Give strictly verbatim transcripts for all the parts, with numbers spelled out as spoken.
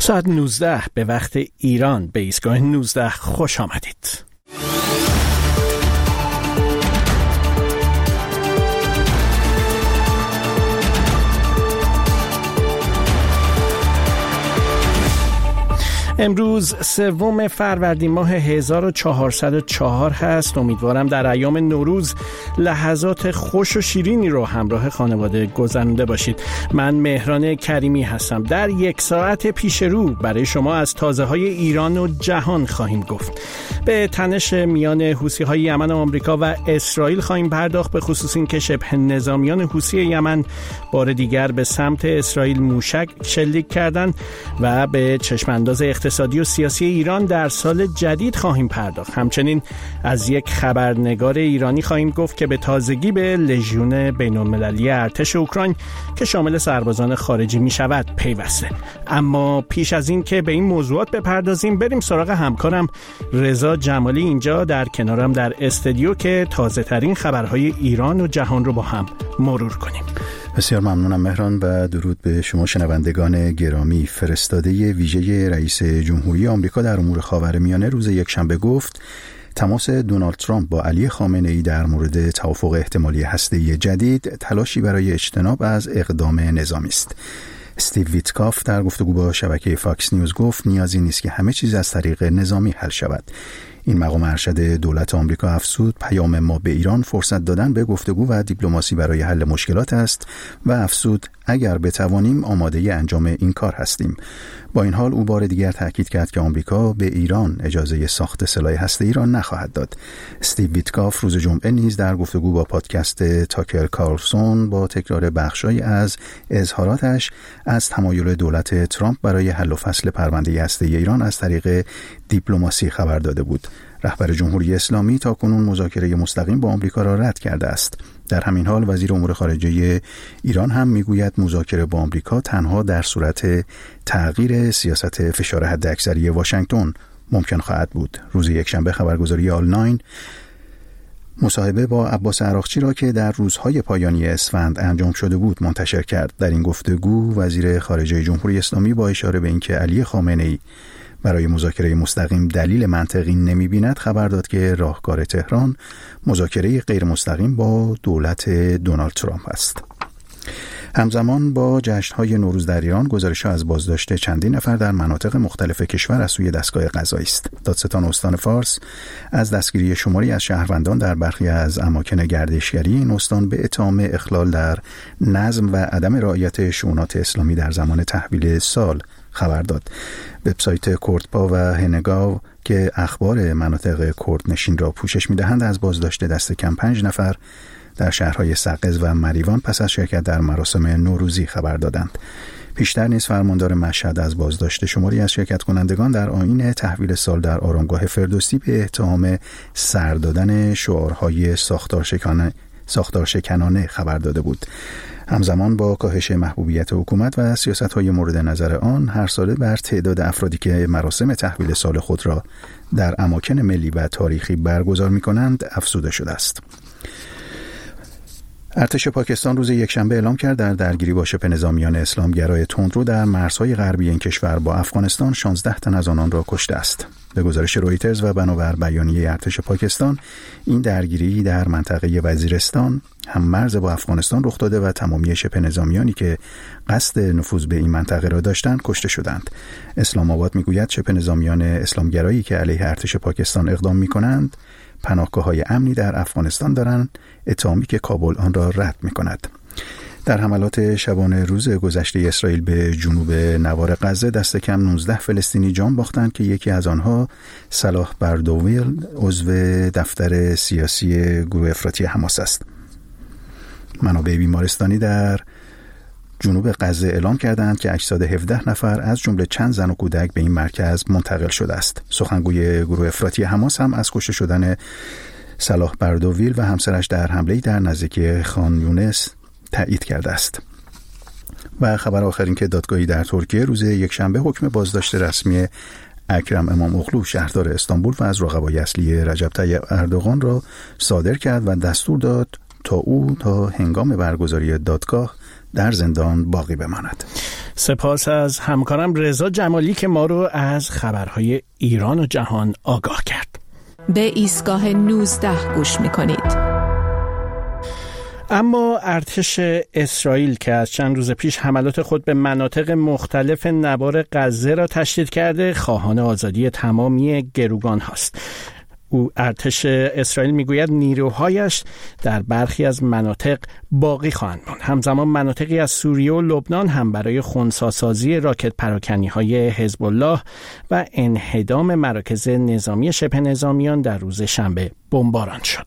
ساعت نوزده به وقت ایران به ایستگاه نوزده خوش آمدید. امروز سوم فروردین ماه هزار و چهارصد و چهار هست. امیدوارم در ایام نوروز لحظات خوش و شیرینی رو همراه خانواده گذرانده باشید. من مهران کریمی هستم. در یک ساعت پیش رو برای شما از تازه های ایران و جهان خواهیم گفت. به تنش میان حوثی‌های یمن و آمریکا و اسرائیل خواهیم پرداخت، به خصوص این که شبه نظامیان حوثی یمن بار دیگر به سمت اسرائیل موشک شلیک کردند و به چشمانداز اقتصادی و سیاسی ایران در سال جدید خواهیم پرداخت. همچنین از یک خبرنگار ایرانی خواهیم گفت که به تازگی به لژیون بین‌المللی ارتش اوکراین که شامل سربازان خارجی می شود پیوسته. اما پیش از این که به این موضوعات بپردازیم، بریم سراغ همکارم رضا جمالی اینجا در کنارم در استودیو که تازه ترین خبرهای ایران و جهان رو با هم مرور کنیم. بسیار ممنونم مهران و درود به شما شنوندگان گرامی. فرستاده ویژه رئیس جمهوری آمریکا در امور خاورمیانه روز یکشنبه گفت تماس دونالد ترامپ با علی خامنه‌ای در مورد توافق احتمالی هسته‌ای جدید تلاشی برای اجتناب از اقدام نظامی است. استیو ویتکاف در گفتگو با شبکه فاکس نیوز گفت نیازی نیست که همه چیز از طریق نظامی حل شود. این مقام ارشد دولت آمریکا افزود پیام ما به ایران فرصت دادن به گفتگو و دیپلماسی برای حل مشکلات است و افزود اگر بتوانیم آماده انجام این کار هستیم. با این حال او بار دیگر تاکید کرد که آمریکا به ایران اجازه ساخت سلاح هسته‌ای را نخواهد داد. استیو ویتکاف روز جمعه نیز در گفتگو با پادکست تاکر کارلسون با تکرار بخشی از اظهاراتش از تمایل دولت ترامپ برای حل و فصل پرونده هسته‌ای ایران از طریق دیپلماسی خبر داده بود. رهبر جمهوری اسلامی تاکنون مذاکره مستقیم با آمریکا را رد کرده است. در همین حال وزیر امور خارجه ایران هم میگوید مذاکره با آمریکا تنها در صورت تغییر سیاست فشار حداکثری واشنگتن ممکن خواهد بود. روز یکشنبه خبرگزاری آل ناین مصاحبه با عباس عراقچی را که در روزهای پایانی اسفند انجام شده بود منتشر کرد. در این گفتگو وزیر خارجه جمهوری اسلامی با اشاره به اینکه علی خامنه‌ای برای مذاکره مستقیم دلیل منطقی نمی‌بیند خبر داد که راهکار تهران مذاکره غیر مستقیم با دولت دونالد ترامپ است. همزمان با جشن‌های نوروز در ایران گزارش‌ها از بازداشت چندین نفر در مناطق مختلف کشور از سوی دستگاه قضایی است. دادستان استان فارس از دستگیری شماری از شهروندان در برخی از اماکن گردشگری این استان به اتهام اخلال در نظم و عدم رعایت شؤونات اسلامی در زمان تحویل سال خبر داد. وبسایت کردپا و هنگاو که اخبار مناطق کرد نشین را پوشش می‌دهند از بازداشت دست کم پنج نفر در شهرهای سقز و مریوان پس از شرکت در مراسم نوروزی خبر دادند. پیشتر نیز فرماندار مشهد از بازداشت شماری از شرکت کنندگان در آیین تحویل سال در آرامگاه فردوسی به اتهام سر دادن شعارهای ساختارشکنانه ساختارشکنانه خبر داده بود. همزمان با کاهش محبوبیت حکومت و سیاست‌های مورد نظر آن، هر ساله بر تعداد افرادی که مراسم تحویل سال خود را در اماکن ملی و تاریخی برگزار می‌کنند افزوده شده است. ارتش پاکستان روز یکشنبه اعلام کرد در درگیری با شبه نظامیان اسلامگرای تندرو در مرزهای غربی این کشور با افغانستان شانزده تن از آنان را کشته است. به گزارش رویترز و بنابر بیانیه ارتش پاکستان، این درگیری در منطقه وزیرستان هم مرز با افغانستان رخ داده و تمامی شبه نظامیانی که قصد نفوذ به این منطقه را داشتند کشته شدند. اسلام آباد میگوید شبه نظامیان اسلامگرایی که علیه ارتش پاکستان اقدام میکنند پناهگاه‌های امنی در افغانستان دارند، اتهامی که کابل آن را رد میکند. در حملات شبانه روز گذشته اسرائیل به جنوب نوار غزه دست کم نوزده فلسطینی جان باختند که یکی از آنها صلاح بردویل عضو دفتر سیاسی گروه افراطی حماس است. منابع بیمارستانی در جنوب غزه اعلام کردند که اجساد هفده نفر از جمله چند زن و کودک به این مرکز منتقل شده است. سخنگوی گروه افراطی حماس هم از کشته شدن صلاح بردویل و همسرش در حمله‌ای در نزدیکی خان یونس تایید کرده است. و خبر آخر این که دادگاهی در ترکیه روز یکشنبه حکم بازداشت رسمی اکرم اماموغلو شهردار استانبول و از رقبای اصلی رجب طیب اردوغان را صادر کرد و دستور داد تا او تا هنگام برگزاری دادگاه در زندان باقی بماند. سپاس از همکارم رضا جمالی که ما رو از خبرهای ایران و جهان آگاه کرد. به ایستگاه نوزده گوش میکنید. اما ارتش اسرائیل که از چند روز پیش حملات خود به مناطق مختلف نوار غزه را تشدید کرده، خواهان آزادی تمامی گروگان هاست. او ارتش اسرائیل میگوید نیروهایش در برخی از مناطق باقی خواهند ماند. همزمان مناطقی از سوریه و لبنان هم برای خنثی‌سازی راکت پراکنی‌های حزب الله و انهدام مراکز نظامی شبه نظامیان در روز شنبه بمباران شد.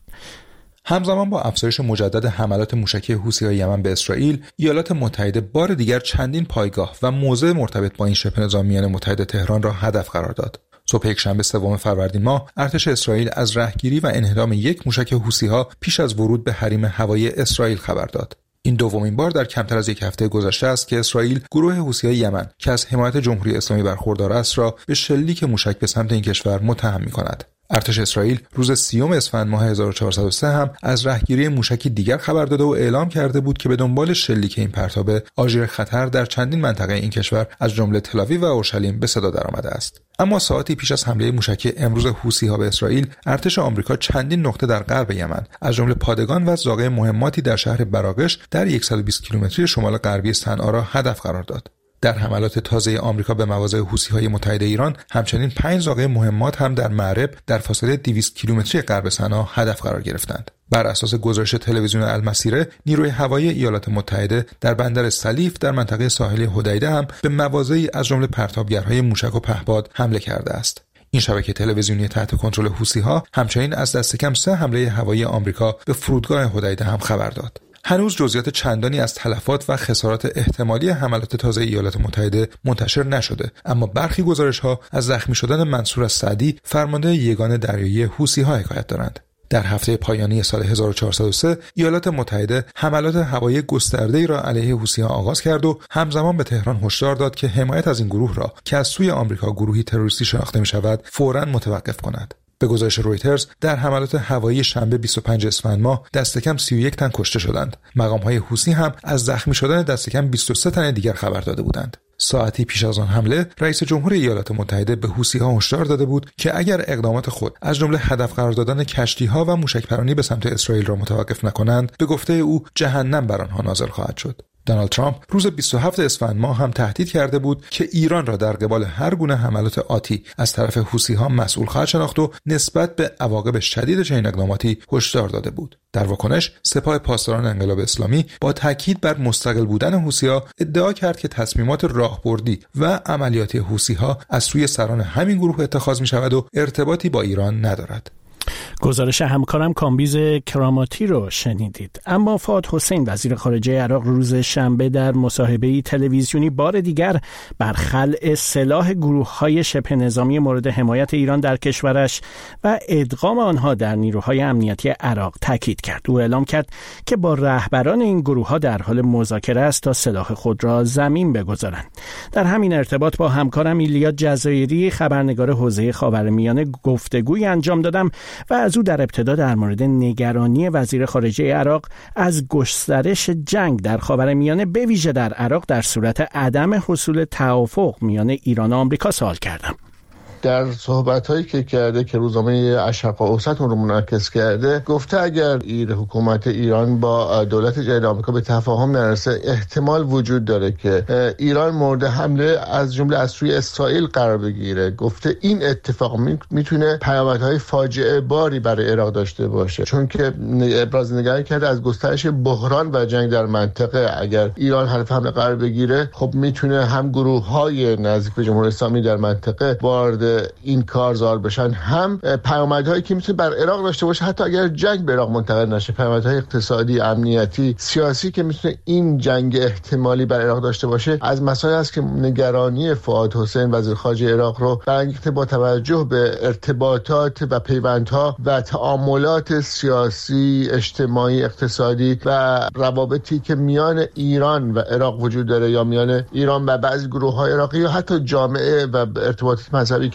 همزمان با افزایش مجدد حملات موشکی حوثی‌های یمن به اسرائیل، ایالات متحده بار دیگر چندین پایگاه و موضع مرتبط با این شبه نظامیان متحد تهران را هدف قرار داد. صبح یکشنبه سوم فروردین ماه، ارتش اسرائیل از رهگیری و انهدام یک موشک حوثی‌ها پیش از ورود به حریم هوایی اسرائیل خبر داد. این دومین بار در کمتر از یک هفته گذشته است که اسرائیل گروه حوثی‌های یمن که از حمایت جمهوری اسلامی برخوردار است را به شلیک موشک به سمت این کشور متهم می‌کند. ارتش اسرائیل روز سیوم اسفند ماه هزار و چهارصد و سه هم از رهگیری موشکی دیگر خبر داده و اعلام کرده بود که به دنبال شلیک این پرتابه آژیر خطر در چندین منطقه این کشور از جمله تل‌آویو و اورشلیم به صدا درآمده است. اما ساعتی پیش از حمله موشکی امروز حوثی‌ها به اسرائیل، ارتش آمریکا چندین نقطه در غرب یمن از جمله پادگان و زاغه مهماتی در شهر براقش در صد و بیست کیلومتری شمال غربی صنعا را هدف قرار داد. در حملات تازه آمریکا به مواضع حوثی‌های متحد ایران، همچنین پنج زاغه مهمات هم در معرب در فاصله دویست کیلومتری غرب صنعا هدف قرار گرفتند. بر اساس گزارش تلویزیون المسیره، نیروی هوایی ایالات متحده در بندر سلیف در منطقه ساحلی حدیده هم به مواضعی از جمله پرتابگرهای موشک و پهپاد حمله کرده است. این شبکه تلویزیونی تحت کنترل حوثی‌ها همچنین از دست کم سه حمله هوایی آمریکا به فرودگاه حدیده هم خبر داد. هنوز جزئیات چندانی از تلفات و خسارات احتمالی حملات تازه ایالات متحده منتشر نشده، اما برخی گزارش‌ها از زخمی شدن منصور السعدی، فرمانده یگان دریایی حوثی‌ها حکایت دارند. در هفته پایانی سال هزار و چهارصد و سه ایالات متحده حملات هوایی گسترده‌ای را علیه حوثی‌ها آغاز کرد و همزمان به تهران هشدار داد که حمایت از این گروه را که از سوی آمریکا گروهی تروریستی شناخته می‌شود فوراً متوقف کند. به گزارش رویترز، در حملات هوایی شنبه بیست و پنج اسفند ماه دست کم سی و یک تن کشته شدند. مقام‌های حوثی هم از زخمی شدن دست کم بیست و سه تن دیگر خبر داده بودند. ساعتی پیش از آن حمله، رئیس جمهور ایالات متحده به حوثی‌ها هشدار داده بود که اگر اقدامات خود از جمله هدف قرار دادن کشتی‌ها و موشک‌پرانی به سمت اسرائیل را متوقف نکنند، به گفته او جهنم بر آنها نازل خواهد شد. دونالد ترامپ روز بیست و هفتم اسفند ماه هم تهدید کرده بود که ایران را در قبال هر گونه حملات آتی از طرف حوثی‌ها مسئول خواهد شناخت و نسبت به عواقب شدید چنین اقداماتی هشدار داده بود. در واکنش، سپاه پاسداران انقلاب اسلامی با تاکید بر مستقل بودن حوثی‌ها ادعا کرد که تصمیمات راهبردی و عملیاتی حوثی‌ها از سوی سران همین گروه اتخاذ می‌شود و ارتباطی با ایران ندارد. گزارش همکارم کامبیز کراماتی رو شنیدید. اما فؤاد حسین وزیر خارجه عراق روز شنبه در مصاحبه‌ای تلویزیونی بار دیگر بر خلع سلاح گروه‌های شبه نظامی مورد حمایت ایران در کشورش و ادغام آنها در نیروهای امنیتی عراق تاکید کرد. او اعلام کرد که با رهبران این گروه‌ها در حال مذاکره است تا سلاح خود را زمین بگذارند. در همین ارتباط با همکارم ایلیا جزایری خبرنگار حوزه خاورمیانه گفتگوی انجام دادم و از او در ابتدا در مورد نگرانی وزیر خارجه عراق از گسترش جنگ در خاورمیانه به ویژه در عراق در صورت عدم حصول توافق میان ایران و آمریکا سوال کردم. در صحبت‌هایی که کرده که روزنامه الشرق اوسط اون رو منعکس کرده، گفته اگر ایر حکومت ایران با دولت جدید آمریکا به تفاهم نرسه، احتمال وجود داره که ایران مورد حمله از جمله از سوی اسرائیل قرار بگیره. گفته این اتفاق میتونه پیامدهای فاجعه باری برای عراق داشته باشه، چون که ابراز نگرانی کرده از گسترش بحران و جنگ در منطقه. اگر ایران حرف حمله قرار بگیره، خب میتونه هم گروه‌های نزدیک به جمهوری اسلامی در منطقه وارد این کارزار بشن، هم پیامدهایی که میتونه بر عراق داشته باشه حتی اگر جنگ به عراق منتقل نشه، پیامدهای اقتصادی، امنیتی، سیاسی که میتونه این جنگ احتمالی بر عراق داشته باشه. از مسائلی است که نگرانی فؤاد حسین وزیر خارجه عراق رو برانگیخته با توجه به ارتباطات و پیوندها و تعاملات سیاسی، اجتماعی، اقتصادی و روابطی که میان ایران و عراق وجود داره، یا میان ایران و بعضی گروه‌های عراقی یا حتی جامعه و ارتباطات مذهبی که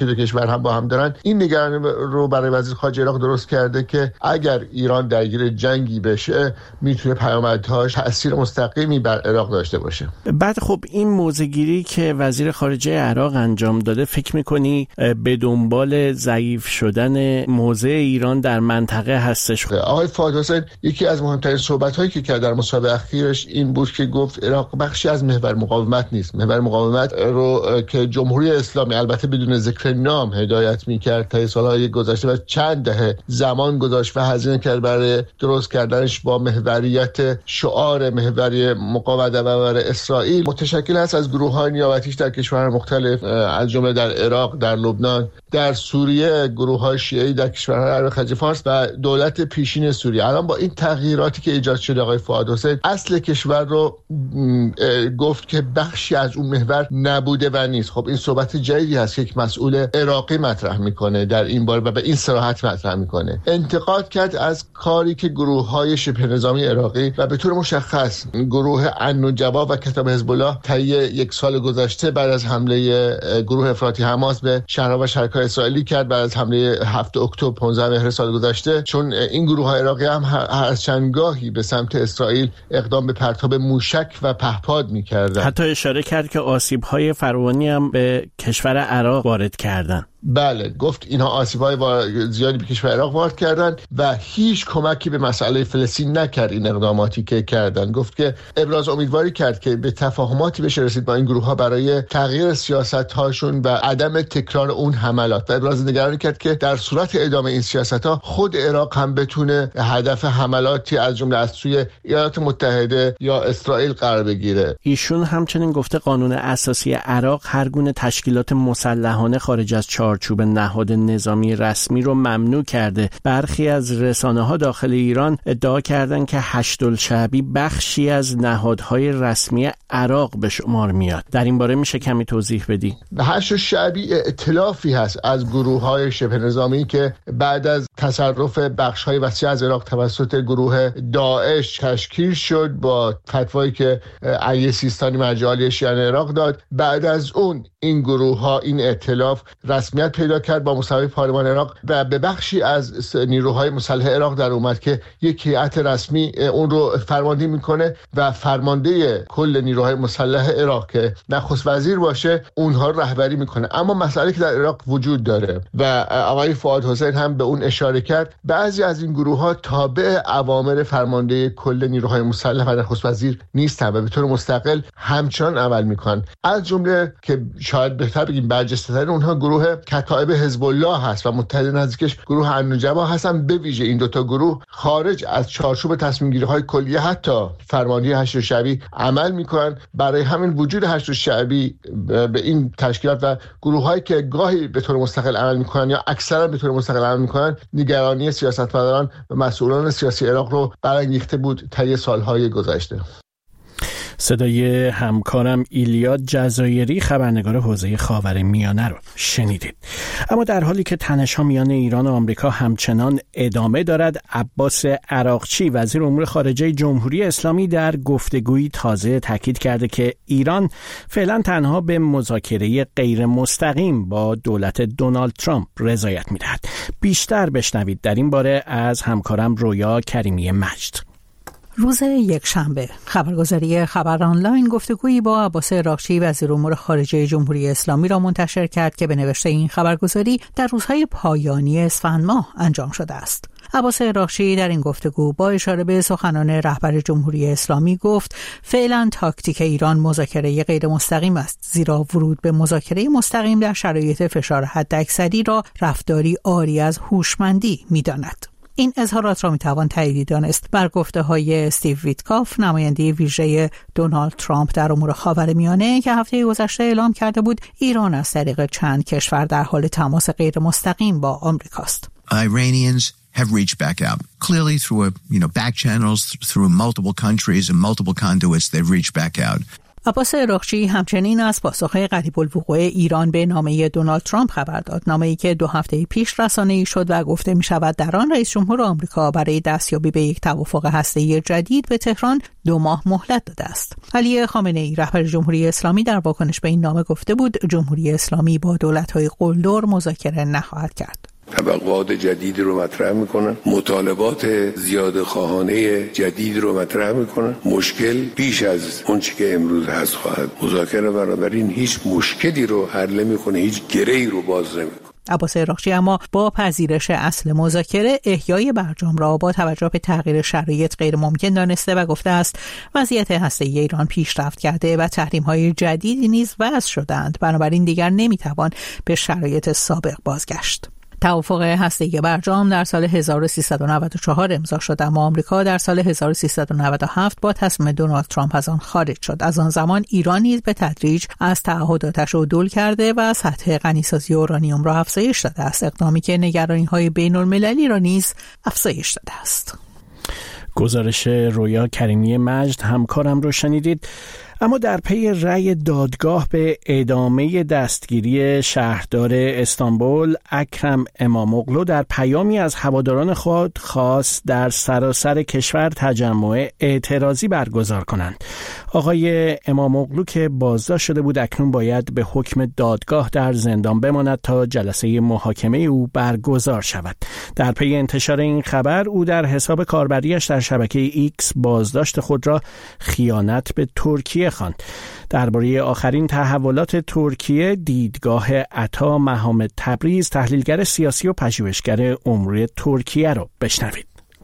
دو کشور هم با هم دارن، این نگرانی رو برای وزیر خارجه عراق درست کرده که اگر ایران درگیر جنگی بشه میتونه پیامدهاش تأثیر مستقیمی بر عراق داشته باشه. بعد خب این موضع‌گیری که وزیر خارجه عراق انجام داده، فکر می‌کنی به دنبال ضعیف شدن موضع ایران در منطقه هستش؟ آقای فؤاد حسین یکی از مهمترین صحبت‌هایی که کرد در مصاحبه اخیرش این بود که گفت عراق بخشی از محور مقاومت نیست. محور مقاومت رو که جمهوری اسلامی البته بدون ذکر نام هدایت می‌کرد تا سال‌های گذشته و چند دهه زمان گذاشت و هزینه کرد برای درست کردنش با محوریت شعار محوری مقاومت و برای اسرائیل، متشکل است از گروه‌های نیابتیش در کشورهای مختلف از جمله در عراق، در لبنان، در سوریه، گروه‌های شیعی در کشورهای عرب خلیج فارس و دولت پیشین سوریه. الان با این تغییراتی که ایجاد شده آقای فؤاد حسین اصل کشور رو گفت که بخشی از اون محور نبوده و نیست. خب این صحبت جدیدی هست که یک مسئول عراقی مطرح میکنه در این باره و به این صراحت مطرح میکنه. انتقاد کرد از کاری که گروه‌های شبه نظامی عراقی و به طور مشخص گروه النجبا و کتاب حزب الله طی یک سال گذشته بعد از حمله گروه افراطی حماس به شهرها و شهرهای اسرائیلی کرد، بعد از حمله هفتم اکتبر پانزدهم مهر سال گذشته، چون این گروه‌های عراقی هم هر چندگاهی به سمت اسرائیل اقدام به پرتاب موشک و پهپاد می‌کردند. حتی اشاره کرد که آسیب‌های فراوانی هم به کشور عراق وارد کردن. بله، گفت اینها آسیب‌های زیادی به کشور عراق وارد کردن و هیچ کمکی به مسئله فلسطین نکرد. این اقداماتی که کردن، گفت که ابراز امیدواری کرد که به تفاهماتی بشه رسید با این گروه‌ها برای تغییر سیاست‌هاشون و عدم تکرار اون حملات و ابراز نگرانی کرد که در صورت ادامه این سیاست‌ها خود عراق هم بتونه هدف حملاتی از جمله از سوی ایالات متحده یا اسرائیل قرار بگیره. ایشون همچنین گفته قانون اساسی عراق هر گونه تشکیلات مسلحانه خارج از چارچوب نهاد نظامی رسمی رو ممنوع کرده. برخی از رسانه‌ها داخل ایران ادعا کردند که هشت‌الشعبی بخشی از نهادهای رسمی عراق به شمار میاد. در این باره میشه کمی توضیح بدی؟ هشت‌الشعبی ائتلافی هست از گروه‌های شبه نظامی که بعد از تصرف بخش‌های وسیع از عراق توسط گروه داعش تشکیل شد با فتوایی که علی سیستانی مرجع عالی شیعیان عراق داد. بعد از اون این گروه‌ها، این ائتلاف رسمیت پیدا کرد با مصوبه پارلمان عراق و به بخشی از نیروهای مسلح عراق در اومد که یک هیئت رسمی اون رو فرماندهی میکنه و فرمانده کل نیروهای مسلح عراق که نخست وزیر باشه اونها رهبری میکنه. اما مسئله که در عراق وجود داره و آقای فؤاد حسین هم به اون اشاره کرد، بعضی از این گروه‌ها تابع اوامر فرمانده کل نیروهای مسلح و نخست وزیر نیستن و به طور مستقل همچنان عمل میکنن. از جمله که شاید بهتر بگیم برجسته‌ترین اونها گروه کتائب حزب الله هست و متحد نزدیکش گروه النجبا هستن. به ویژه این دوتا گروه خارج از چارچوب تصمیم گیری های کلیه حتی فرماندهی هشت‌الشعبی عمل میکنن. برای همین وجود هشت‌الشعبی به این تشکیلات و گروه هایی که گاهی به طور مستقل عمل میکنن یا اکثرا به طور مستقل عمل میکنن نگرانی سیاستمداران و مسئولان سیاسی عراق رو برانگیخته بود طی سالهای گذشته. صدای همکارم ایلیاد جزایری خبرنگار حوزه خاورمیانه رو شنیدید. اما در حالی که تنش‌ها میان ایران و آمریکا همچنان ادامه دارد، عباس عراقچی وزیر امور خارجه جمهوری اسلامی در گفتگویی تازه تاکید کرده که ایران فعلا تنها به مذاکره غیر مستقیم با دولت دونالد ترامپ رضایت می‌دهد. بیشتر بشنوید در این باره از همکارم رویا کریمی مجد. روز یکشنبه خبرگزاری خبر آنلاین گفتگویی با عباس عراقچی وزیر امور خارجه جمهوری اسلامی را منتشر کرد که به نوشته این خبرگزاری در روزهای پایانی اسفند ماه انجام شده است. عباس عراقچی در این گفتگو با اشاره به سخنان رهبر جمهوری اسلامی گفت فعلا تاکتیک ایران مذاکره غیر مستقیم است، زیرا ورود به مذاکره مستقیم در شرایط فشار حداکثری را رفتاری عاری از هوشمندی می‌داند. این اظهارات را میتوان تایید دانست بر گفته های استیو ویتکاف، نماینده ویژه دونالد ترامپ در امور خاورمیانه، که هفته گذشته اعلام کرده بود ایران از طریق چند کشور در حال تماس غیر مستقیم با آمریکاست. Iranians have reached back out. Clearly through a, you know, back channels, through multiple countries and multiple conduits, they've reached back out. عباس عراقچی همچنین از پاسخ قریب الوقوع ایران به نامه دونالد ترامپ خبر داد. نامه‌ای که دو هفته پیش رسانه‌ای شد و گفته می‌شود در آن رئیس جمهور آمریکا برای دستیابی به یک توافق هسته‌ای جدید به تهران دو ماه مهلت داده است. علی خامنه‌ای رهبر جمهوری اسلامی در واکنش به این نامه گفته بود جمهوری اسلامی با دولت‌های قلدر مذاکره نخواهد کرد. توقعات جدید رو مطرح میکنن، مطالبات زیاده خواهانه جدید رو مطرح میکنن. مشکل بیش از اون چی که امروز هست خواهد. مذاکره بنابراین هیچ مشکلی رو حل نمیکنه، هیچ گره‌ای رو باز نمیکنه. عباس عراقچی اما با پذیرش اصل مذاکره احیای برجام را با توجه به تغییر شرایط غیر ممکن دانسته و گفته است وضعیت هسته‌ای ایران پیشرفت کرده و تحریم‌های جدیدی نیز وضع شدند، بنابراین دیگر نمیتوان به شرایط سابق بازگشت. توافق هسته‌ای برجام در سال هزار و سیصد و نود و چهار امضا شد، اما آمریکا در سال هزار و سیصد و نود و هفت با تصمیم دونالد ترامپ از آن خارج شد. از آن زمان ایران نیز به تدریج از تعهداتش عدول کرده و سطح غنیسازی اورانیوم را افزایش داده است، اقدامی که نگرانی‌های بین‌المللی را نیز افزایش داده است. گزارش رویا کریمی مجد همکارم رو شنیدید. اما در پی رأی دادگاه به ادامه دستگیری شهردار استانبول اکرم اماموغلو در پیامی از هواداران خود خواست در سراسر کشور تجمع اعتراضی برگزار کنند. آقای اماموغلو که بازداشت شده بود اکنون باید به حکم دادگاه در زندان بماند تا جلسه محاکمه او برگزار شود. در پی انتشار این خبر او در حساب کاربریش در شبکه ایکس بازداشت خود را خیانت به ترکیه خواند. درباره آخرین تحولات ترکیه دیدگاه عطا محمد تبریز تحلیلگر سیاسی و پژوهشگر امور ترکیه رو بشنوید.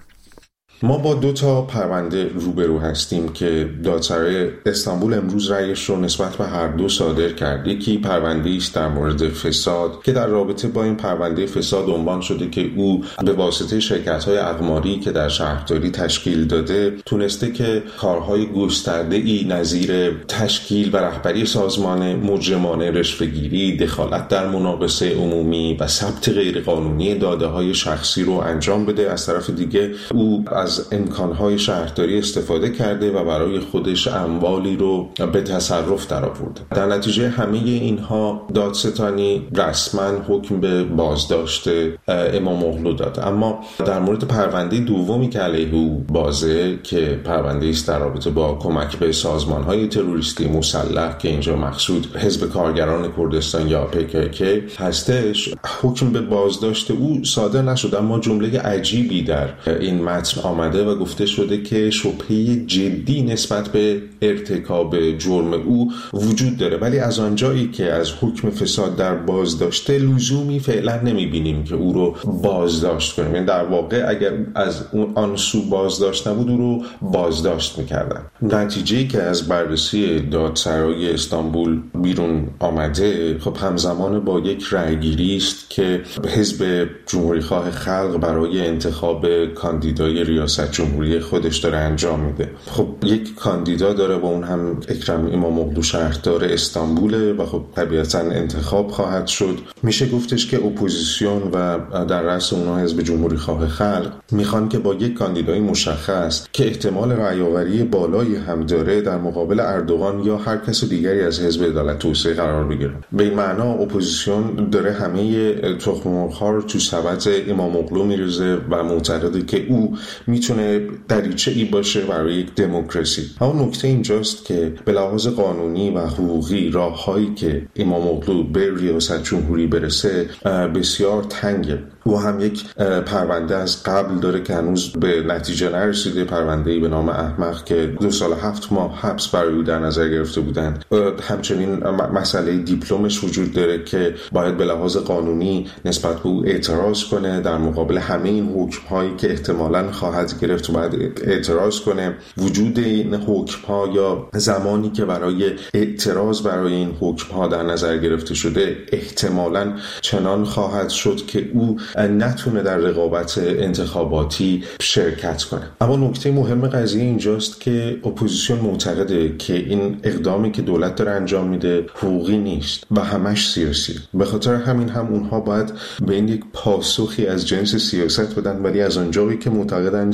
ما با دو تا پرونده روبرو هستیم که دادسرای استانبول امروز رأیش رو نسبت به هر دو صادر کرد. یکی پرونده است در مورد فساد که در رابطه با این پرونده فساد عنوان شده که او به واسطه شرکت‌های اقماری که در شهرداری تشکیل داده تونسته که کارهای گسترده‌ای نظیر تشکیل و رهبری سازمان مجرمانه رشوه‌گیری، دخالت در مناقصه عمومی و ثبت غیرقانونی داده‌های شخصی رو انجام بده. از طرف دیگه او از امکانهای شهرداری استفاده کرده و برای خودش اموالی رو به تصرف درآورده. در نتیجه همه اینها دادستانی رسما حکم به بازداشت اماموغلو داد. اما در مورد پرونده دومی که علیه او بازه که پرونده است در رابطه با کمک به سازمانهای تروریستی مسلح که اینجا مقصود حزب کارگران کردستان یا پی کی کی هستش، حکم به بازداشت او صادر نشد. اما جمله عجیبی در این متن آمده و گفته شده که شبهه جدی نسبت به ارتکاب جرم او وجود داره، ولی از آنجایی که از حکم فساد در بازداشته لزومی فعلا نمیبینیم که او رو بازداشت کنیم. یعنی در واقع اگر از اون آن سو بازداشت نبود او رو بازداشت میکردن. نتیجه‌ای که از بررسی دادسرای استانبول بیرون آمده خب همزمان با یک رأیگیری است که حزب جمهوری‌خواه خلق برای انتخاب کاندیدای ریاست جمهوری خودش داره انجام میده. خب یک کاندیدا داره با اون هم اکرم اماموغلو شهردار استانبوله و خب طبیعتاً انتخاب خواهد شد. میشه گفتش که اپوزیسیون و در رأس اونها حزب جمهوری‌خواه خلق میخوان که با یک کاندیدای مشخص که احتمال رأی‌آوری بالایی هم داره در مقابل اردوغان یا هر کس دیگری از حزب عدالت توسعه قرار بگیره. به این معنا اپوزیسیون داره همه تخم مرغ‌ها رو تو سبد اماموغلو میریزه و معتقده که او میتونه دریچه‌ای باشه برای یک دموکراسی. اما نکته اینجاست که به لحاظ قانونی و حقوقی راه‌هایی که اماموغلو به ریاست جمهوری برسه بسیار تنگه. او هم یک پرونده از قبل داره که هنوز به نتیجه نرسیده، پرونده‌ای به نام احمق که دو سال هفت ماه حبس برای او در نظر گرفته بودند. همچنین مسئله دیپلمش وجود داره که باید به لحاظ قانونی نسبت به او اعتراض کنه، در مقابل همه این حکم‌هایی که احتمالاً خواهد گرفت باید اعتراض کنه. وجود این حکم‌ها یا زمانی که برای اعتراض برای این حکم‌ها در نظر گرفته شده احتمالاً چنان خواهد شد که او نتونه در رقابت انتخاباتی شرکت کنه. اما نکته مهم قضیه اینجاست که اپوزیسیون معتقده که این اقدامی که دولت داره انجام میده حقوقی نیست و همش سیاسی. به خاطر همین هم اونها باید به این یک پاسخی از جنس سیاست بدن، ولی از آنجایی که معتقدن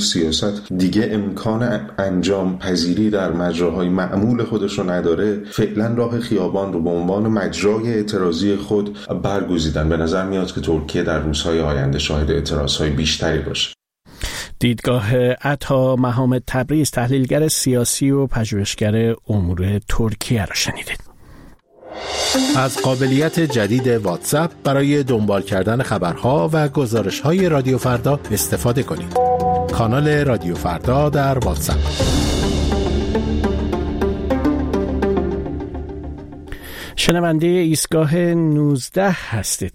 سیاست دیگه امکان انجام پذیری در مجراهای معمول خودش رو نداره، فعلا راه خیابان رو به عنوان مجرای اعتراضی خود برگزیدن. به نظر میاد که ترکیه در روزهای آینده شاهد اعتراضهای بیشتری باشه. دیدگاه عطا محمد تبریز، تحلیلگر سیاسی و پژوهشگر امور ترکیه را شنیدید. از قابلیت جدید واتساپ برای دنبال کردن خبرها و گزارش‌های رادیو فردا استفاده کنید. کانال رادیو فردا در واتساپ. شنونده ایستگاه نوزده هستید.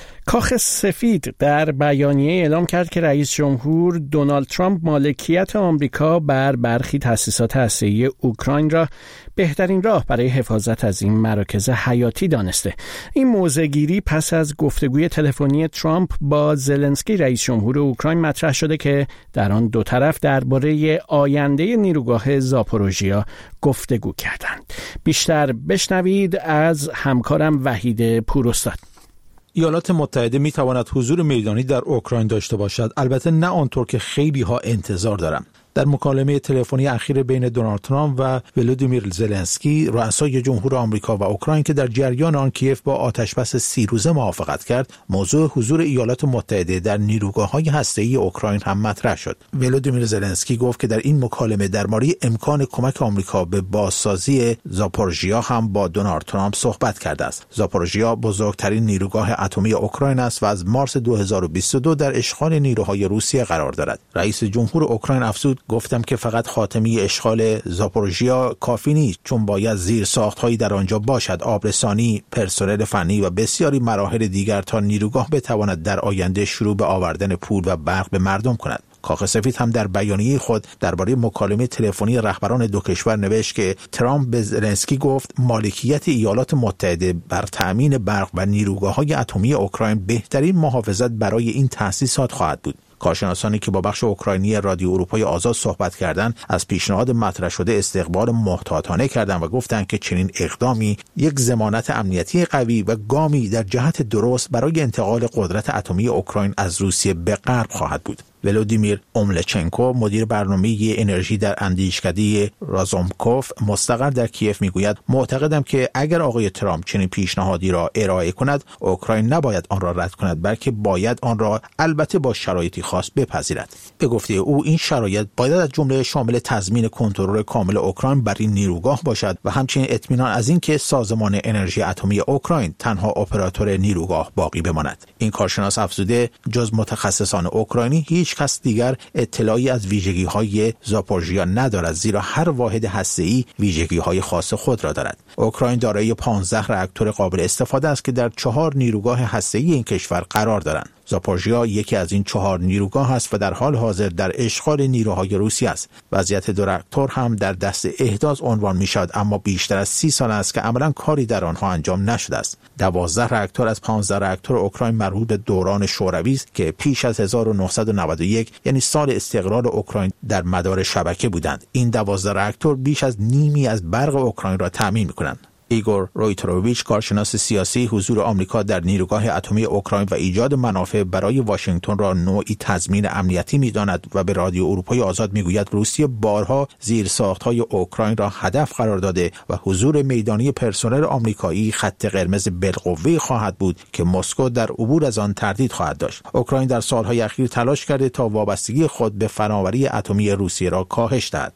کاخ سفید در بیانیه اعلام کرد که رئیس جمهور دونالد ترامپ مالکیت آمریکا بر برخی تأسیسات هسته‌ای اوکراین را بهترین راه برای حفاظت از این مراکز حیاتی دانسته. این موضع‌گیری پس از گفتگوی تلفنی ترامپ با زلنسکی رئیس جمهور اوکراین مطرح شده که در آن دو طرف درباره آینده نیروگاه زاپوروژیا گفتگو کردند. بیشتر بشنوید از همکارم وحید پوراستاد. ایالات متحده می تواند حضور میدانی در اوکراین داشته باشد، البته نه آنطور که خیلی ها انتظار دارند. در مکالمه تلفنی اخیر بین دونالد ترامپ و ولودیمیر زلنسکی، رؤسای جمهور آمریکا و اوکراین که در جریان آن کیف با آتشبس سی روزه موافقت کرد، موضوع حضور ایالات متحده در نیروگاه‌های هسته‌ای اوکراین هم مطرح شد. ولودیمیر زلنسکی گفت که در این مکالمه درباره امکان کمک آمریکا به بازسازی زاپوروژیا هم با دونالد ترامپ صحبت کرده است. زاپوروژیا بزرگترین نیروگاه اتمی اوکراین است و از مارس دو هزار و بیست و دو در اشغال نیروهای روسیه قرار دارد. رئیس جمهور اوکراین افزود: گفتم که فقط خاتمه اشغال زاپوروژیا کافی نیست، چون باید زیر ساخت‌هایی در آنجا باشد، آبرسانی، پرسنل فنی و بسیاری مراحل دیگر تا نیروگاه بتواند در آینده شروع به آوردن پول و برق به مردم کند. کاخ سفید هم در بیانیه خود درباره مکالمه تلفنی رهبران دو کشور نوشت که ترامپ به زلنسکی گفت مالکیت ایالات متحده بر تأمین برق و نیروگاه‌های اتمی اوکراین بهترین محافظت برای این تأسیسات خواهد بود. کارشناسانی که با بخش اوکراینی رادیو اروپای آزاد صحبت کردند از پیشنهاد مطرح شده استقبال محتاطانه کردند و گفتند که چنین اقدامی یک ضمانت امنیتی قوی و گامی در جهت درست برای انتقال قدرت اتمی اوکراین از روسیه به غرب خواهد بود. ولودیمیر اوملچنکو، مدیر برنامه انرژی در اندیشکده رازومکوف مستقر در کیف میگوید: معتقدم که اگر آقای ترامپ چنین پیشنهادی را ارائه کند، اوکراین نباید آن را رد کند، بلکه باید آن را البته با شرایطی خاص بپذیرد. به گفته او این شرایط باید از جمله شامل تضمین کنترل کامل اوکراین بر این نیروگاه باشد و همچنین اطمینان از اینکه سازمان انرژی اتمی اوکراین تنها اپراتور نیروگاه باقی بماند. این کارشناس افزوده: جز متخصصان اوکراینی هیچ کس دیگر اطلاعی از ویژگی‌های زاپوروژیا ندارد، زیرا هر واحد هسته‌ای ویژگی‌های خاص خود را دارد. اوکراین دارای پانزده راکتور قابل استفاده است که در چهار نیروگاه هسته‌ای این کشور قرار دارند. زاپوروژیا یکی از این چهار نیروگاه است و در حال حاضر در اشغال نیروهای روسی است. وضعیت دو راکتور هم در دست احداث عنوان می‌شود، اما بیشتر از سی سال است که عملاً کاری در آنها انجام نشده است. دوازده راکتور از پانزده راکتور اوکراین مربوط به دوران شوروی است که پیش از هزار و نهصد و نود و یک یعنی سال استقلال اوکراین در مدار شبکه بودند. این دوازده راکتور بیش از نیمی از برق اوکراین را تامین می‌کنند. ایگور رویتروویچ، کارشناس سیاسی، حضور آمریکا در نیروگاه اتمی اوکراین و ایجاد منافع برای واشنگتن را نوعی تضمین امنیتی می‌داند و به رادیو اروپای آزاد می‌گوید روسیه بارها زیرساخت‌های اوکراین را هدف قرار داده و حضور میدانی پرسنل آمریکایی خط قرمز بالقوه خواهد بود که مسکو در عبور از آن تردید خواهد داشت. اوکراین در سال‌های اخیر تلاش کرده تا وابستگی خود به فناوری اتمی روسیه را کاهش دهد.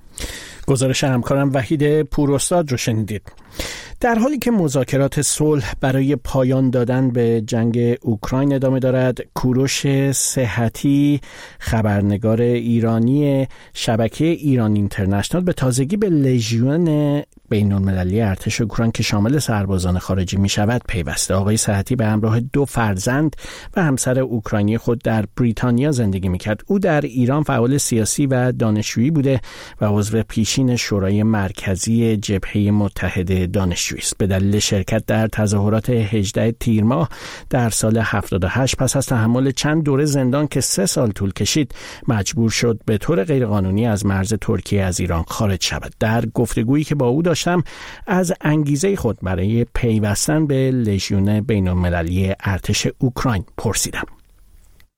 گزارش همکارم وحید پوراستاد رو شنیدید. در حالی که مذاکرات صلح برای پایان دادن به جنگ اوکراین ادامه دارد، کوروش صحتی، خبرنگار ایرانی شبکه ایران اینترنشنال، به تازگی به لژیون بین‌المللی ارتش اوکراین که شامل سربازان خارجی می شود پیوسته. آقای صحتی به همراه دو فرزند و همسر اوکراینی خود در بریتانیا زندگی می کرد. او در ایران فعال سیاسی و دانشجویی بوده و عضو پیشین شورای مرکزی جبهه متحده دانشجویی است. به دلیل شرکت در تظاهرات هجدهم تیر ماه در سال هفتاد و هشت پس از تحمل چند دوره زندان که سه سال طول کشید، مجبور شد به طور غیرقانونی از مرز ترکیه از ایران خارج شود. در گفتگویی که با او داشتم از انگیزه خود برای پیوستن به لژیون بین‌المللی ارتش اوکراین پرسیدم.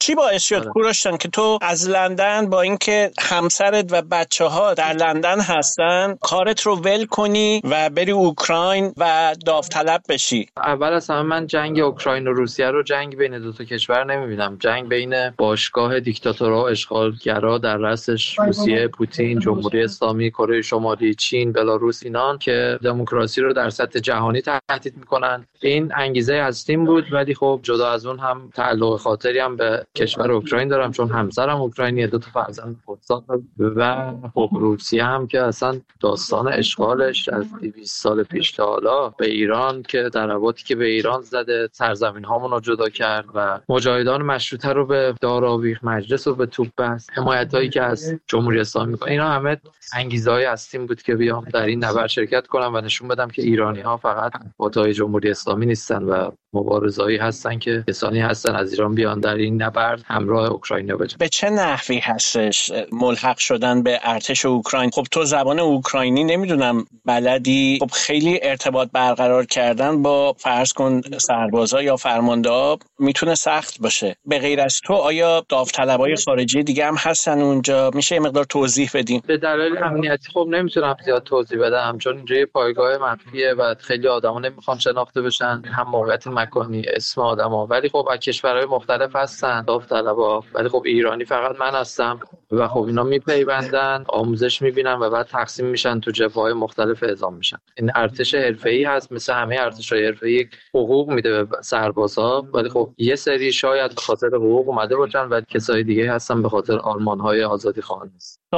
چی باعث شد کوروشان که تو از لندن با اینکه همسرت و بچه‌ها در لندن هستن کارت رو ول کنی و بری اوکراین و داوطلب بشی؟ اول از همه من جنگ اوکراین و روسیه رو جنگ بین دو تا کشور نمی‌بینم. جنگ بین باشگاه دیکتاتورها و اشغالگرا در رأسش روسیه، پوتین، جمهوری اسلامی، کره شمالی، چین، بلاروس، اینان که دموکراسی رو در سطح جهانی تهدید می‌کنن. این انگیزه هستیم بود، ولی خب جدا از اون هم تعلق خاطری هم به کشور اوکراین دارم چون همسرم اوکراینیه، دو تا فرزند خودساخت و خب روسیه هم که اصلا داستان اشغالش از دویست سال پیش تا حالا به ایران که ضرباتی که به ایران زده، سرزمین هامون رو جدا کرد و مجاهدان مشروطه رو به دار آویخت، مجلس رو به توپ بست، حمایتایی که از جمهوری اسلامی میکنه، اینا همه انگیزه‌های هستیم بود که بیام در این نبرد شرکت کنم و نشون بدم که ایرانی‌ها فقط متای جمهوری اسلامی نیستن و مبارزایی هستن که کسانی هستن از ایران بیان در این نبرد همراه اوکراینیا بشن. به چه نحوی هستش ملحق شدن به ارتش اوکراین؟ خب تو زبان اوکراینی نمیدونم بلدی، خب خیلی ارتباط برقرار کردن با فرض کن سربازا یا فرمانده‌ها میتونه سخت باشه. به غیر از تو آیا داوطلبای خارجی دیگه هم هستن اونجا؟ میشه یه مقدار توضیح بدیم؟ به دلایل امنیتی خب نمیتونم زیاد توضیح بدم چون اینجا یه پایگاه مخفیه و خیلی آدما نمیخوان شناخته بشن، هم موقعیت مکانی، اسم آدما، ولی خب از کشورهای مختلف هستن داوطلبا، ولی خب ایرانی فقط من هستم و خب اینا میپیوندن، آموزش میبینن و بعد تقسیم میشن تو جبهه‌های مختلف اعزام میشن. این ارتش حرفه‌ای هست، مثل همه ارتش‌های حرفه‌ای حقوق میده به سربازا، ولی خب یه سری شاید به خاطر حقوق اومده باشن و کسای دیگه هستن به خاطر آرمان‌های آزادی خواهان.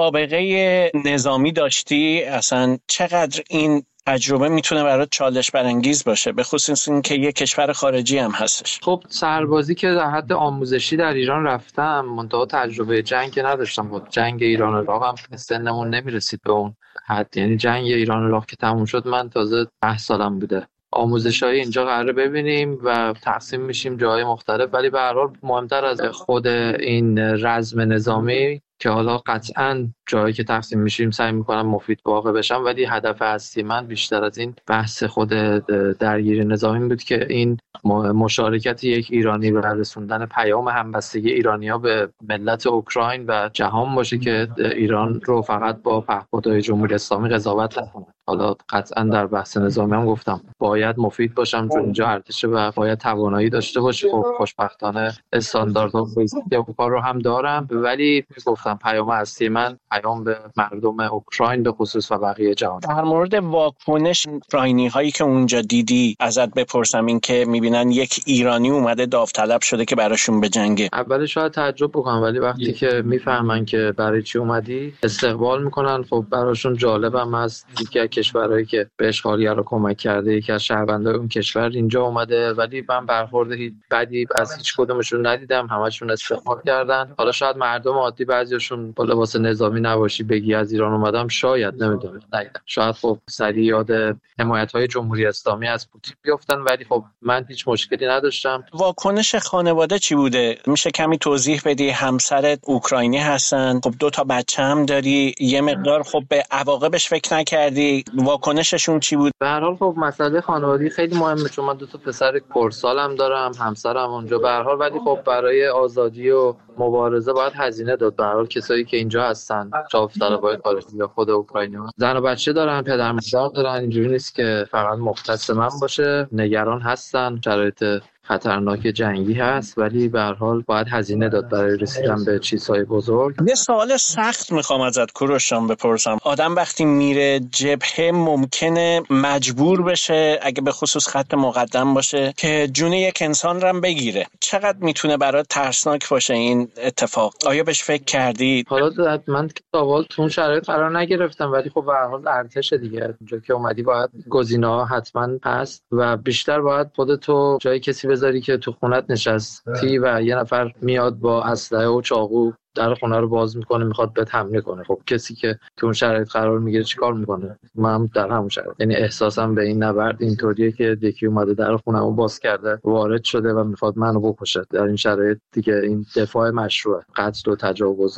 سابقه نظامی داشتی، اصلا چقدر این تجربه میتونه برات چالش برانگیز باشه، به خصوص اینکه یه کشور خارجی هم هستش؟ خب سربازی که در حد آموزشی در ایران رفتم، منتها تجربه جنگ که نداشتم. خب جنگ ایران و عراق هم سنمون نمیرسید به اون حد، یعنی جنگ ایران و عراق که تموم شد من تازه ده سالم بوده. آموزش‌های اینجا قراره ببینیم و تقسیم میشیم جاهای مختلف، ولی به هر حال مهمتر از خود این رزم نظامی که حالا قطعاً جایی که تقسیم میشیم سعی میکنم مفید واقع بشم، ولی هدف اصلی من بیشتر از این بحث خود درگیری نظامی بود که این مشارکت یک ایرانی و رسوندن پیام همبستگی ایرانی‌ها به ملت اوکراین و جهان باشه که ایران رو فقط با پهپادهای جمهوری اسلامی قضاوت نکنه. حالا قطعاً در بحث نظامی هم گفتم باید مفید باشم چون اینجا ارتش و باید توانایی داشته باشه. خب خوشبختانه استانداردها کار رو هم دارم، ولی گفتم پیام اصلی من پیام به مردم اوکراین به خصوص و بقیه جهان. در مورد واکنش اوکراینی هایی که اونجا دیدی ازت بپرسم، این که میبینن یک ایرانی اومده داوطلب شده که براشون بجنگه، اولش شاید تعجب بکنن ولی وقتی که میفهمن که برای چی اومدی استقبال میکنن. خب براشون جالبم هست دیگه کشورهایی که به اشغالگرا کمک کرده یکی از شهروندای اون کشور اینجا اومده، ولی من برخورد هیچ بدی از هیچ کدومشون ندیدم، همشون استقبال کردن. حالا شاید مردم عادی بعضیشون با لباس نظامی نباشی بگی از ایران اومدم، شاید نمیدونم ندیدم، شاید خب سریع یاد حمایت‌های جمهوری اسلامی از پوتین بیفتن، ولی خب من هیچ مشکلی نداشتم. واکنش خانواده چی بوده؟ میشه کمی توضیح بدی؟ همسرت اوکراینی هستن، خب دو تا بچه هم داری، یه مقدار خب به عواقبش فکر نکردی؟ واکنششون چی بود؟ به هر حال خب مسئله خانوادگی خیلی مهمه چون من دو تا پسر کورسالم دارم، همسرم اونجا به هر حال، ولی خب برای آزادی و مبارزه باید هزینه داد. به هر حال کسایی که اینجا هستن داوطلبای خارجی یا خود اوکراینی‌ها زن و بچه دارن، پدر مادر دارن، اینجوری نیست که فقط مختص من باشه. نگران هستن، شرایط خطرناک جنگی هست، ولی به هر حال باید هزینه داد برای رسیدن به چیزهای بزرگ. یه سوال سخت میخوام ازت کوروشان بپرسم. آدم وقتی میره جبهه ممکنه مجبور بشه اگه به خصوص خط مقدم باشه که جون یک انسان رو بگیره. چقدر میتونه برات ترسناک باشه این اتفاق؟ آیا بهش فکر کردی؟ حالا من که اول تو اون شرایط قرار نگرفتم، ولی خب به هر حال ارتش دیگه اونجا که اومدی باید گزینه‌ها حتما هست و بیشتر باید خودتو جای کسی بذاری که تو خونت نشستی و یه نفر میاد با اسلحه و چاقو در خونه رو باز میکنه میخواد بهت حمله کنه. خب کسی که تو اون شرایط قرار میگیره چیکار میکنه؟ من در همون شرایط، یعنی احساسم به این نبرد اینطوریه که یکی اومده در خونه‌مو باز کرده، وارد شده و میخواد منو بکشه. در این شرایط دیگه این دفاع مشروعه، قتل و تجاوز و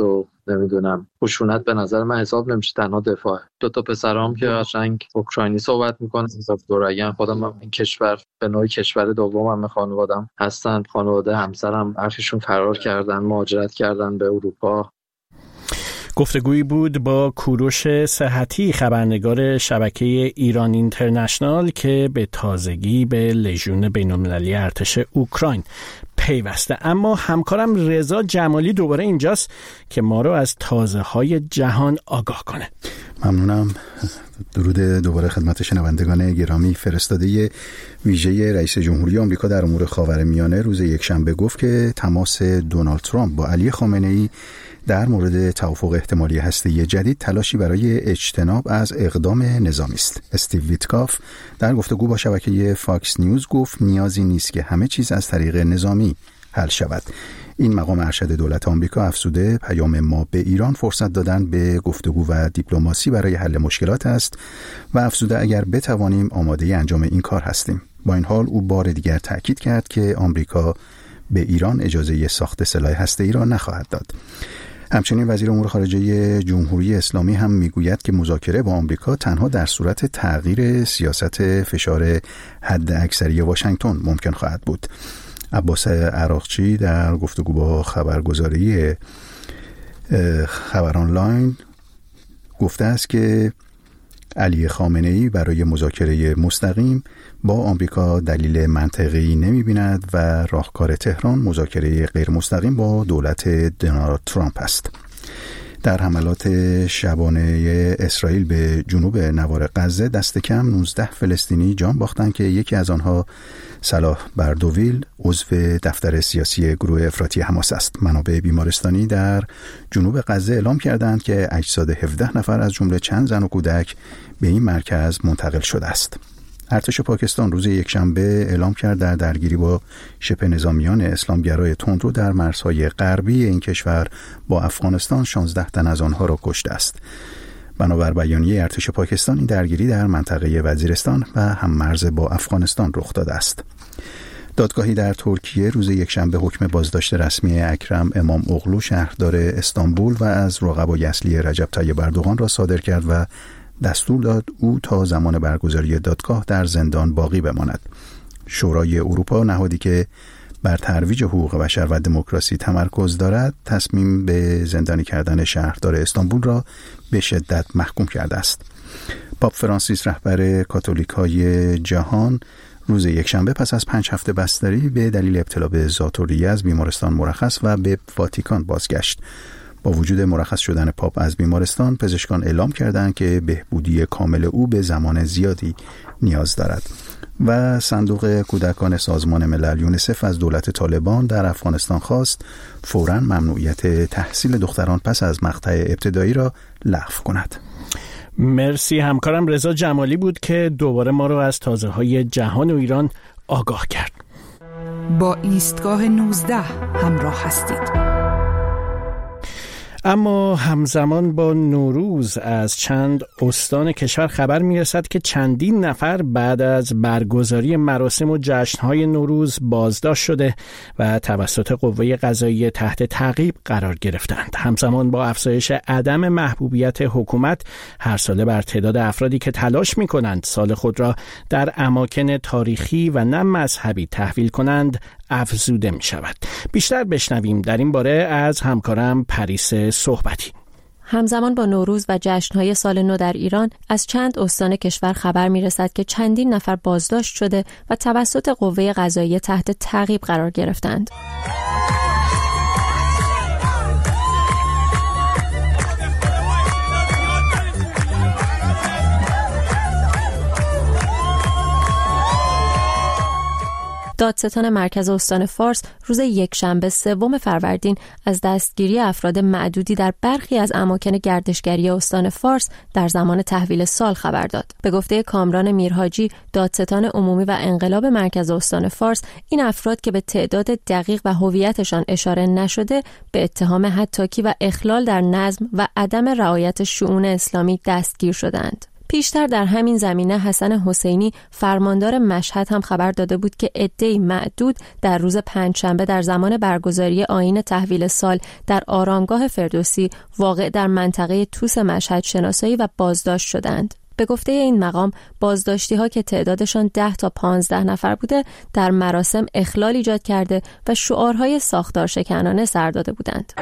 نمیدونم خشونت به نظر من حساب نمیشه، تنها دفاع. دو تا پسرام که قشنگ اوکراینی صحبت میکنن، حساب دورگن. خودم هم این کشور به نوعی کشور دومم خانواده‌ام هستن. خانواده همسرم برخیشون فرار کردن، مهاجرت کردن به اروپا. گفتگویی بود با کوروش صحتی، خبرنگار شبکه ایران اینترنشنال که به تازگی به لژیون بین‌المللی ارتش اوکراین پیوسته. اما همکارم رضا جمالی دوباره اینجاست که ما رو از تازه‌های جهان آگاه کنه. ممنونم. درود دوباره خدمت شنوندگان گرامی. فرستاده ویژه رئیس جمهوری آمریکا در امور خاورمیانه روز یکشنبه گفت که تماس دونالد ترامپ با علی خامنه‌ای در مورد توافق احتمالی هسته‌ای جدید تلاشی برای اجتناب از اقدام نظامی است. استیو ویتکاف در گفتگو با شبکه فاکس نیوز گفت نیازی نیست که همه چیز از طریق نظامی حل شود. این مقام ارشد دولت آمریکا افزوده پیام ما به ایران فرصت دادن به گفتگو و دیپلماسی برای حل مشکلات است و افزوده اگر بتوانیم آماده انجام این کار هستیم. با این حال او بار دیگر تأکید کرد که آمریکا به ایران اجازه ساخت سلاح هسته‌ای را نخواهد داد. همچنین وزیر امور خارجه جمهوری اسلامی هم میگوید که مذاکره با آمریکا تنها در صورت تغییر سیاست فشار حد اکثری واشنگتن ممکن خواهد بود. عباس عراقچی در گفتگو با خبرگزاری خبر آنلاین گفته است که علی خامنه‌ای برای مذاکره مستقیم با آمریکا دلیل منطقی نمی‌بیند و راهکار تهران مذاکره غیر مستقیم با دولت دونالد ترامپ است. در حملات شبانه اسرائیل به جنوب نوار غزه دست کم نوزده فلسطینی جان باختند که یکی از آنها صلاح بردویل عضو دفتر سیاسی گروه افراطی حماس است. منابع بیمارستانی در جنوب غزه اعلام کردند که اجساد هفده نفر از جمله چند زن و کودک به این مرکز منتقل شده است. ارتش پاکستان روز یکشنبه اعلام کرد در درگیری با شبه نظامیان اسلامگرای تندرو در مرزهای غربی این کشور با افغانستان شانزده تن از آنها را کشته است. بنابر بیانیه ارتش پاکستان این درگیری در منطقه وزیرستان و هم مرز با افغانستان رخ داده است. دادگاهی در ترکیه روز یکشنبه حکم بازداشت رسمی اکرم امام اغلو شهردار استانبول و از رقبای اصلی رجب طیب اردوغان را صادر کرد و دستور داد او تا زمان برگزاری دادگاه در زندان باقی بماند. شورای اروپا، نهادی که بر ترویج حقوق بشر و دموکراسی تمرکز دارد، تصمیم به زندانی کردن شهردار استانبول را به شدت محکوم کرده است. پاپ فرانسیس رهبر کاتولیکای جهان روز یکشنبه پس از پنج هفته بستری به دلیل ابتلا به ذات‌الریه از بیمارستان مرخص و به واتیکان بازگشت. با وجود مرخص شدن پاپ از بیمارستان، پزشکان اعلام کردند که بهبودی کامل او به زمان زیادی نیاز دارد. و صندوق کودکان سازمان ملل یونیسف از دولت طالبان در افغانستان خواست فوراً ممنوعیت تحصیل دختران پس از مقطع ابتدایی را لغو کند. مرسی. همکارم رضا جمالی بود که دوباره ما رو از تازه‌های جهان و ایران آگاه کرد. با ایستگاه نوزده همراه هستید. اما همزمان با نوروز از چند استان کشور خبر میرسد که چندین نفر بعد از برگزاری مراسم و جشن‌های نوروز بازداشت شده و توسط قوه قضاییه تحت تعقیب قرار گرفتند. همزمان با افزایش عدم محبوبیت حکومت هر ساله بر تعداد افرادی که تلاش می‌کنند سال خود را در اماکن تاریخی و نه مذهبی تحویل کنند افزوده می شود. بیشتر بشنویم در این باره از همکارم پریس صحبتی. همزمان با نوروز و جشن‌های سال نو در ایران از چند استان کشور خبر می‌رسد که چندین نفر بازداشت شده و توسط قوه قضاییه تحت تعقیب قرار گرفتند. دادستان مرکز استان فارس روز یکشنبه سوم فروردین از دستگیری افراد معدودی در برخی از اماکن گردشگری استان فارس در زمان تحویل سال خبر داد. به گفته کامران میرحاجی، دادستان عمومی و انقلاب مرکز استان فارس، این افراد که به تعداد دقیق و هویتشان اشاره نشده به اتهام هتاکی و اخلال در نظم و عدم رعایت شؤون اسلامی دستگیر شدند. پیشتر در همین زمینه حسن حسینی فرماندار مشهد هم خبر داده بود که عده‌ای معدود در روز پنجشنبه در زمان برگزاری آیین تحویل سال در آرامگاه فردوسی واقع در منطقه توس مشهد شناسایی و بازداشت شدند. به گفته این مقام بازداشتی ها که تعدادشان ده تا پانزده نفر بوده در مراسم اخلال ایجاد کرده و شعارهای ساختار شکنانه سر داده بودند.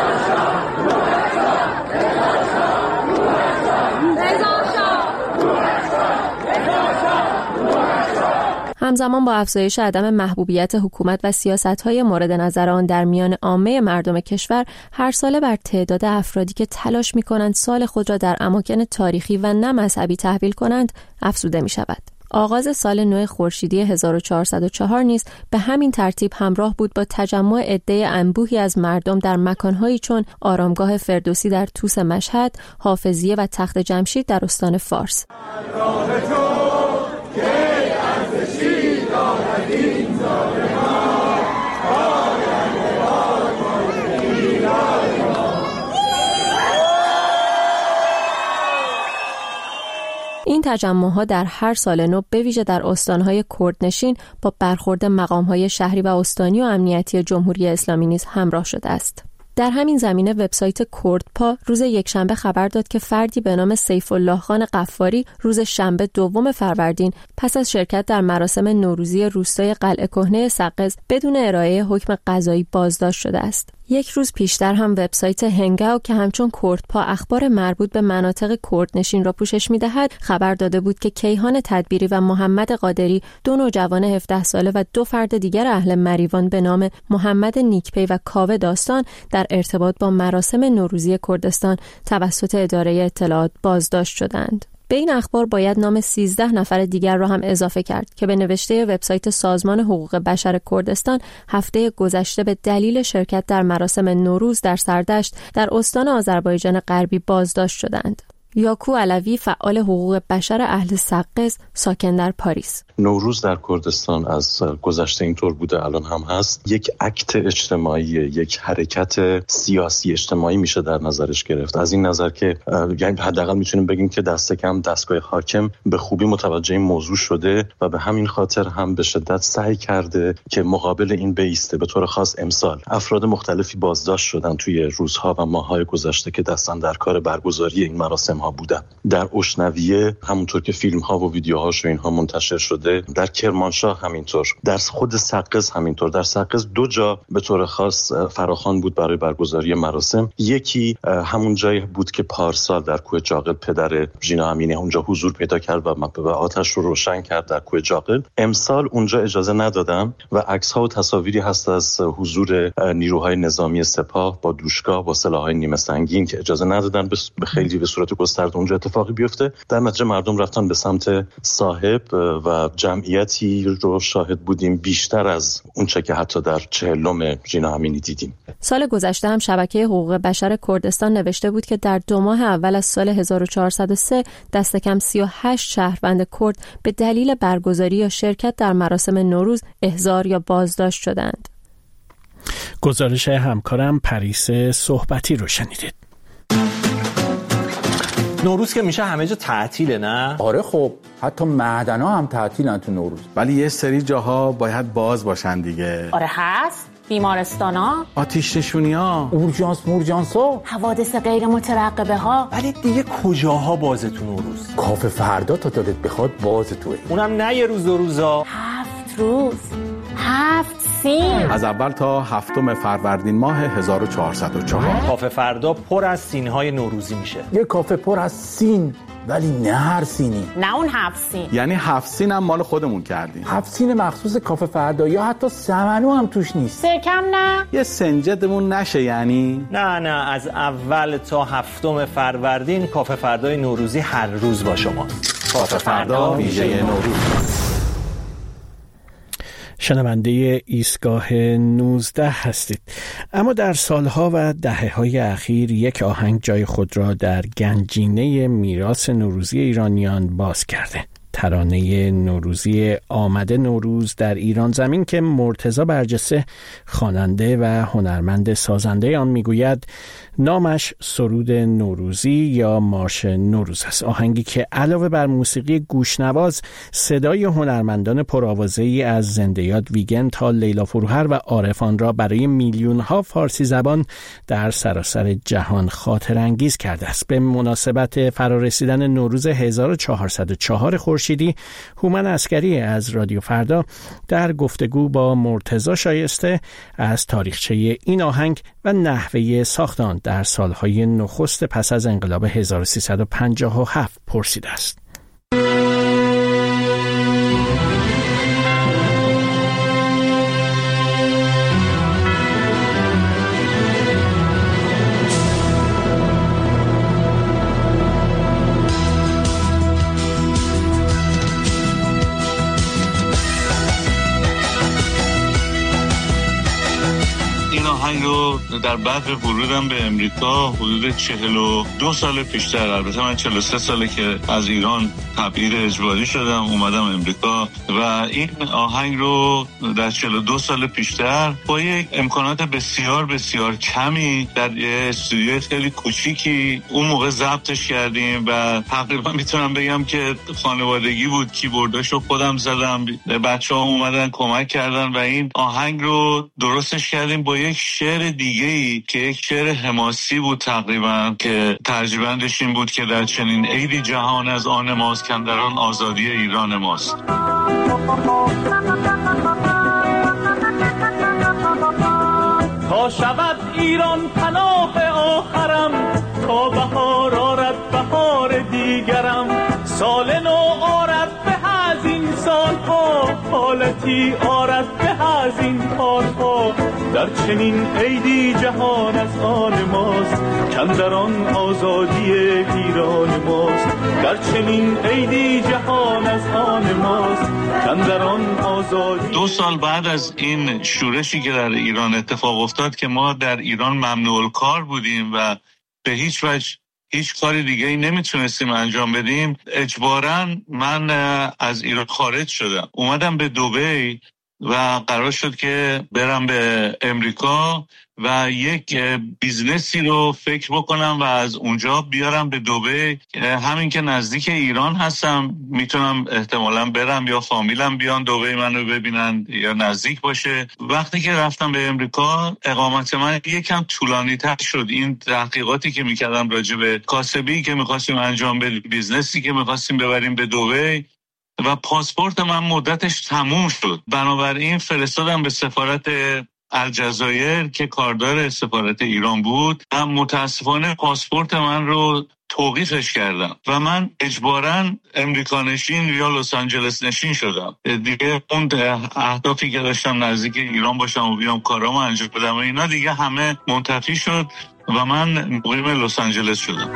همزمان با افزایش عدم محبوبیت حکومت و سیاست‌های مورد نظر آن در میان عامه مردم کشور، هر ساله بر تعداد افرادی که تلاش می‌کنند سال خود را در اماکن تاریخی و نه مذهبی تحویل کنند افزوده می‌شود. آغاز سال نو خورشیدی هزار و چهارصد و چهار نیز به همین ترتیب همراه بود با تجمع عده انبوهی از مردم در مکان‌هایی چون آرامگاه فردوسی در توس مشهد، حافظیه و تخت جمشید در استان فارس. این تجمع‌ها در هر سال نو به ویژه در استان‌های کردنشین با برخورد مقام‌های شهری و استانی و امنیتی جمهوری اسلامی نیز همراه شده است. در همین زمینه وبسایت کردپا روز یکشنبه خبر داد که فردی به نام سیف الله خان قفاری روز شنبه دوم فروردین پس از شرکت در مراسم نوروزی روستای قلعه کهنه سقز بدون ارائه حکم قضایی بازداشت شده است. یک روز پیشتر هم وبسایت هنگاو که همچون کردپا اخبار مربوط به مناطق کردنشین را پوشش می‌دهد خبر داده بود که کیهان تدبیری و محمد قادری دو نوجوان هفده ساله و دو فرد دیگر اهل مریوان به نام محمد نیکپی و کاوه داستان در ارتباط با مراسم نوروزی کردستان توسط اداره اطلاعات بازداشت شدند. به این اخبار باید نام سیزده نفر دیگر را هم اضافه کرد که به نوشته وبسایت سازمان حقوق بشر کردستان هفته گذشته به دلیل شرکت در مراسم نوروز در سردشت در استان آذربایجان غربی بازداشت شدند. یاکو علوی فعال حقوق بشر اهل سقز ساکن در پاریس: نوروز در کردستان از گذشته اینطور بوده الان هم هست، یک اکت اجتماعی، یک حرکت سیاسی اجتماعی میشه در نظرش گرفت. از این نظر که یعنی حداقل میتونیم بگیم که دست کم دستگاه حاکم به خوبی متوجه این موضوع شده و به همین خاطر هم به شدت سعی کرده که مقابل این بایسته. به طور خاص امسال افراد مختلفی بازداشت شدن توی روزها و ماه‌های گذشته که دستن در کار برگزاری این مراسم ها بودن. در اشنویه همونطور که فیلم ها و ویدیوهاش و اینها منتشر شده، در کرمانشاه همینطور، در خود سقز همینطور. در سقز دو جا به طور خاص فراخوان بود برای برگزاری مراسم. یکی همون جایی بود که پارسال در کوه جاقل پدر ژینا امینی اونجا حضور پیدا کرد و آتش رو روشن کرد در کوه جاقل. امسال اونجا اجازه ندادن و عکس ها و تصاویری هست از حضور نیروهای نظامی سپاه با دوشکا با سلاح‌های نیمه سنگین که اجازه ندادن به خیلی به صورت گسترده اونجا اتفاقی بیفته. در نتیجه مردم رفتن به سمت صاحب و جمعیتی رو شاهد بودیم بیشتر از اونچه که حتی در چهلم ژینا امینی دیدیم. سال گذشته هم شبکه حقوق بشر کردستان نوشته بود که در دو ماه اول از سال هزار و چهارصد و سه دست کم سی و هشت شهروند کرد به دلیل برگزاری یا شرکت در مراسم نوروز احضار یا بازداشت شدند. گزارش همکارم پریس صحبتی رو شنیدید. نوروز که میشه همه جا تعطیله، نه؟ آره خب حتی معدنا هم تعطیلن تو نوروز، ولی یه سری جاها باید باز باشن دیگه. آره هست، بیمارستانا، آتش نشونی‌ها، اورژانس مورژانس‌ها، حوادث غیر مترقبه ها. ولی دیگه کجاها بازه تو نوروز؟ کافه فردا تا دلت بخواد باز توه، اونم نه یه روز دو روزا، هفت روز، هفت سین، از اول تا هفتم فروردین ماه هزار و چهارصد و چهار. کافه فردا پر از سین‌های نوروزی میشه. یه کافه پر از سین، ولی نه هر سینی، نه اون هفت سین. یعنی هفت سین هم مال خودمون کردیم. هفت سین مخصوص کافه فردا، یا حتی سمنو هم توش نیست. سرکم نه؟ یه سنجدمون نشه یعنی؟ نه نه، از اول تا هفتم فروردین کافه فردای نوروزی هر روز با شما. کافه فردا ویژه نوروز. شنونده ایستگاه نوزده هستید. اما در سالها و دهه‌های اخیر یک آهنگ جای خود را در گنجینه میراث نوروزی ایرانیان باز کرده. ترانه نوروزی آمده نوروز در ایران زمین که مرتضی برجسته خواننده و هنرمند سازنده آن میگوید نامش سرود نوروزی یا مارش نوروز است. آهنگی که علاوه بر موسیقی گوشنواز صدای هنرمندان پرآوازه‌ای از زنده یاد ویگن تا لیلا فروهر و عارفان را برای میلیون ها فارسی زبان در سراسر جهان خاطر انگیز کرده است. به مناسبت فرارسیدن نوروز هزار و چهارصد و چهار خورشیدی، هومن عسکری از رادیو فردا در گفتگو با مرتضی شایسته از تاریخچه این آهنگ و نحوه ساخت آن در سالهای نخست پس از انقلاب هزار و سیصد و پنجاه و هفت پرسیده است. در بعد ورودم به امریکا حدود چهل و دو سال پیشتر، البته من چهل و سه ساله که از ایران تبعید اجباری شدم اومدم امریکا و این آهنگ رو در چهل و دو سال پیشتر با یک امکانات بسیار بسیار کمی در یه استودیوی خیلی کوچیکی اون موقع ضبطش کردیم و تقریبا میتونم بگم که خانوادگی بود. کیبورداشو خودم زدم، بچه‌ها اومدن کمک کردن و این آهنگ رو درستش کردیم با یک شعر دیگه‌ای که یک شعر حماسی بود تقریبا که ترجمه‌اش این بود که در چنین عیدی جهان از آن ماست که در آن آزادی ایران ماست. تا شود ایران پناه آخرم، تا بهار آرد بهار دیگرم، سال نو آرد به از این سالها، حالتی آرد به از این حالها، در چنین عیدی جهان از آن ماست کاندر آن آزادی ایران ماست، در چنین عیدی جهان از آن ماست کاندر آن آزادی. دو سال بعد از این شورشی که در ایران اتفاق افتاد که ما در ایران ممنوع الکار بودیم و به هیچ وجه هیچ کاری دیگه ای نمیتونستیم انجام بدیم، اجباراً من از ایران خارج شدم، اومدم به دبی و قرار شد که برم به امریکا و یک بیزنسی رو فکر بکنم و از اونجا بیارم به دبی. همین که نزدیک ایران هستم میتونم احتمالاً برم یا فامیلم بیان دبی منو ببینن یا نزدیک باشه. وقتی که رفتم به امریکا اقامت من یکم طولانی تر شد. این تحقیقاتی که میکردم راجع به کاسبی که میخواستیم انجام بدیم، بیزنسی که میخواستیم ببریم به دبی و پاسپورت من مدتش تموم شد، بنابراین فرستادم به سفارت الجزایر که کاردار سفارت ایران بود و متاسفانه پاسپورت من رو توقیفش کردم و من اجباراً امریکا نشین یا لس آنجلس نشین شدم. دیگه اون اهدافی که داشتم نزدیک ایران باشم و بیام کارامو انجام بدم و اینا دیگه همه منتفی شد و من مقیم لس آنجلس شدم.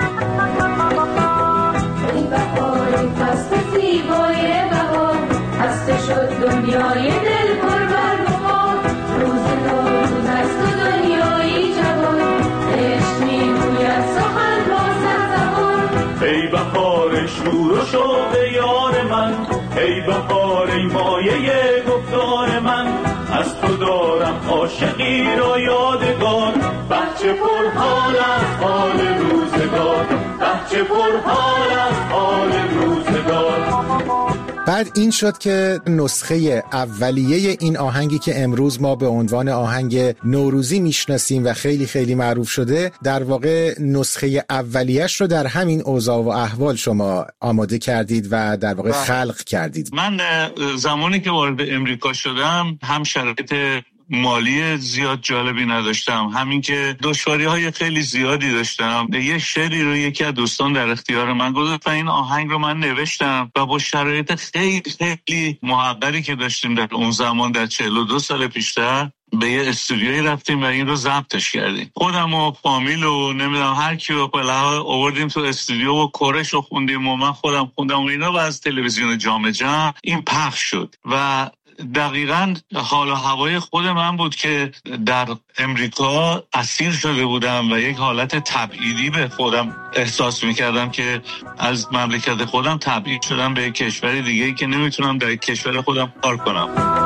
دنیای دل پر برنما، روز نوروز است و دنیایی جوان، عشق میگوید سخن با سرزبان. ای بهار شور و شوق یار من، ای بهار ای مایه گفتار من، از تو دارم عاشقی را یادگار، بچه پر حال از حال روزگار، بچه پر حال از حال روزگار. بعد این شد که نسخه اولیه این آهنگی که امروز ما به عنوان آهنگ نوروزی میشناسیم و خیلی خیلی معروف شده، در واقع نسخه اولیش رو در همین اوضاع و احوال شما آماده کردید و در واقع خلق کردید. من زمانی که وارد امریکا شدم هم شرایط مالی زیاد جالبی نداشتم، همین که دشواری های خیلی زیادی داشتم. یه شعری رو یکی از دوستان در اختیار من گذاشت و این آهنگ رو من نوشتم و با شرایط خیلی خیلی محقری که داشتیم در اون زمان در چهل و دو سال پیشتر به یه استودیویی رفتیم و این رو ضبطش کردیم. خودم و فامیل و نمیدونم هر کی رو بالا آوردیم تو استودیو و کورش رو خوندیم و من خودم خوندم و اینا و از تلویزیون جام جم این پخش شد و دقیقاً حال و هوای خود من بود که در امریکا اسیر شده بودم و یک حالت تبعیدی به خودم احساس میکردم که از مملکت خودم تبعید شدم به کشور دیگه که نمیتونم در کشور خودم کار کنم.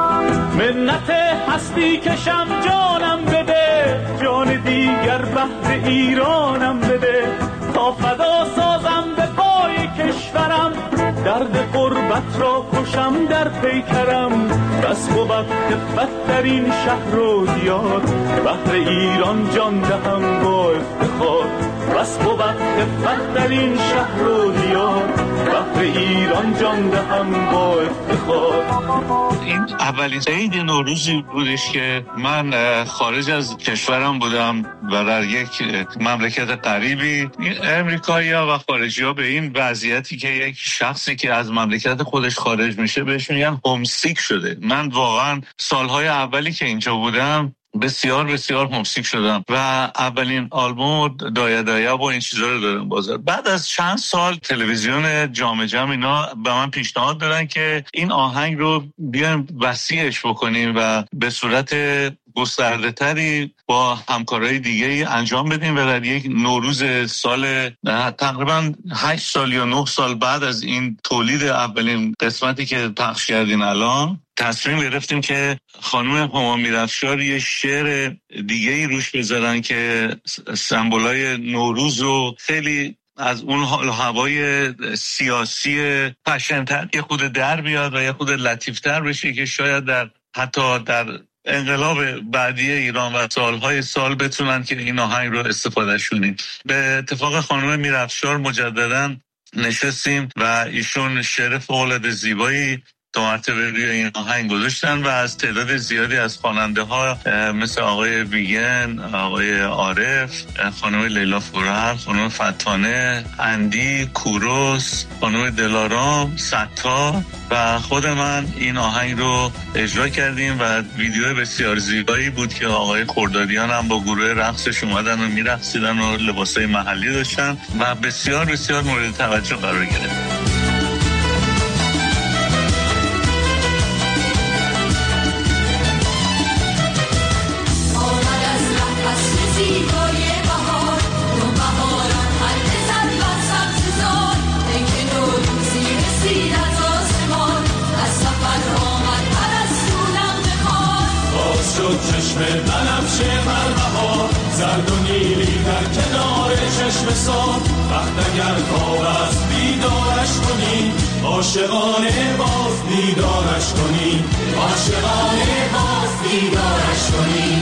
منت هستی کشم جانم بده، جان دیگر بهر ایرانم بده، تا فدا سازم به پای کشورم، درد غربت را کشم در پیکرم، بس بود خفت در این شهر و دیار، بهر ایران جان دهم با افتخار، بس بود خفت در این شهر و دیار، بهر ایران جان دهم با افتخار. این اولین عید نوروزی بودش که من خارج از کشورم بودم و در یک مملکت غریبی. امریکایی‌ها و خارجی‌ها به این وضعیتی که یک شخصی که از مملکت خودش خارج میشه بهش میگن هومسیک شده. من واقعا سالهای اولی که اینجا بودم بسیار بسیار همسیک شدم و اولین آلبوم دایه دایه با این چیزا رو دارم بازار. بعد از چند سال تلویزیون جام جم اینا به من پیشنهاد دادن که این آهنگ رو بیایم وسیعش بکنیم و به صورت گسترده تری با همکارای دیگه انجام بدیم و در یک نوروز سال تقریبا هشت سال یا نه سال بعد از این تولید اولین قسمتی که پخش کردین الان تصمیم گرفتیم که خانم هما میرافشار یه شعر دیگه ای روش بذارن که سمبولای نوروز رو خیلی از اون حال هوای سیاسی پشن‌تر یه خود در بیاد و یه خود لطیفتر بشه که شاید در حتی در انقلاب بعدی ایران و سالهای سال بتونن که این آهنگ رو استفاده شونیم. به اتفاق خانم میرافشار مجددا نشستیم و ایشون شعر فوق‌العاده زیبایی دو مرتبه روی این آهنگ گذاشتن و از تعداد زیادی از خواننده ها مثل آقای ویگن، آقای عارف، خانم لیلا فورهر، خانم فتانه، اندی، کوروس، خانم دلارام، ستار و خود من این آهنگ رو اجرا کردیم و ویدیو بسیار زیبایی بود که آقای خردادیان هم با گروه رقصش اومدن و میرقصیدن و لباسای محلی داشتن و بسیار بسیار مورد توجه قرار گرفت. چشم منم شمر بهار زرد و نیلی در کنار چشم سار وقت اگر خواب است بیدارش کنی عاشقانه باز بیدارش کنی عاشقانه باز بیدارش کنی.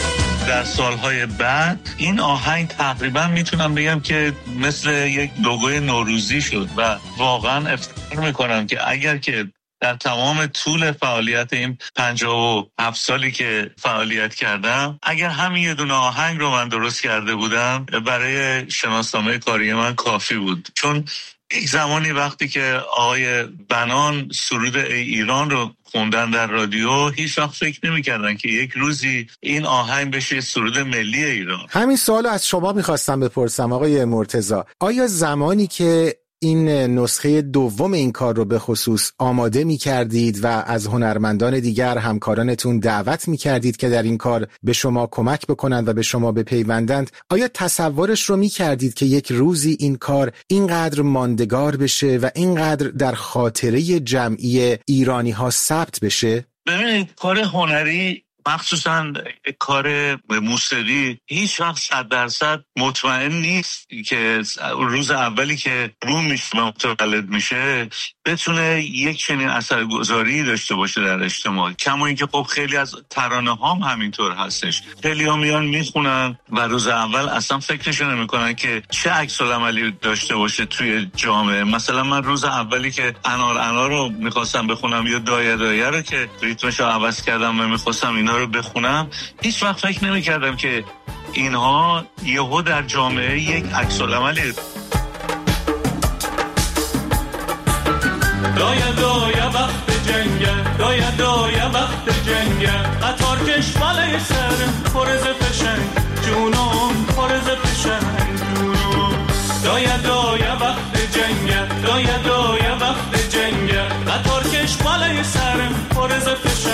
در سالهای بعد این آهنگ تقریبا میتونم بگم که مثل یک لوگوی نوروزی شد و واقعا افتخار میکنم که اگر که در تمام طول فعالیت این پنجاه و هفت سالی که فعالیت کردم اگر همین یه دونه آهنگ رو من درست کرده بودم برای شناسنامه کاری من کافی بود. چون یک زمانی وقتی که آقای بنان سرود ای ایران رو خوندن در رادیو هیچ وقت فکر نمی‌کردن که یک روزی این آهنگ بشه سرود ملی ایران. همین سوالو از شما می‌خواستم بپرسم آقای مرتضی، آیا زمانی که این نسخه دوم این کار رو به خصوص آماده می کردید و از هنرمندان دیگر همکارانتون دعوت می کردید که در این کار به شما کمک بکنند و به شما بپیوندند، آیا تصورش رو می کردید که یک روزی این کار اینقدر ماندگار بشه و اینقدر در خاطره جمعی ایرانی ها ثبت بشه؟ ببینید کار هنری مخصوصا کار موسیقی هیچ وقت صد درصد مطمئن نیست که روز اولی که رو میشه متولد میشه بتونه یک چنین اثرگذاری داشته باشه در اجتماع. کما اینکه خب خیلی از ترانه هام همینطور هستش، خیلی ها میان میخونن و روز اول اصلا فکرشو نمیکنن که چه عکس العملی داشته باشه توی جامعه. مثلا من روز اولی که انار انار رو میخواستم بخونم یا دایه دایه رو که ریتمشو عوض کردم و میخواستم اینا رو بخونم هیچ وقت فکر نمیکردم که اینها یهو در جامعه یک عکس العملی. دایه دایه وقت جنگه دایه دایه وقت جنگه قطار کش بالای سرم پرز فشنگ جونم پرز فشنگ جونم دایه دایه وقت جنگه دایه دایه وقت جنگه قطار کش بالای سرم پرز فشنگ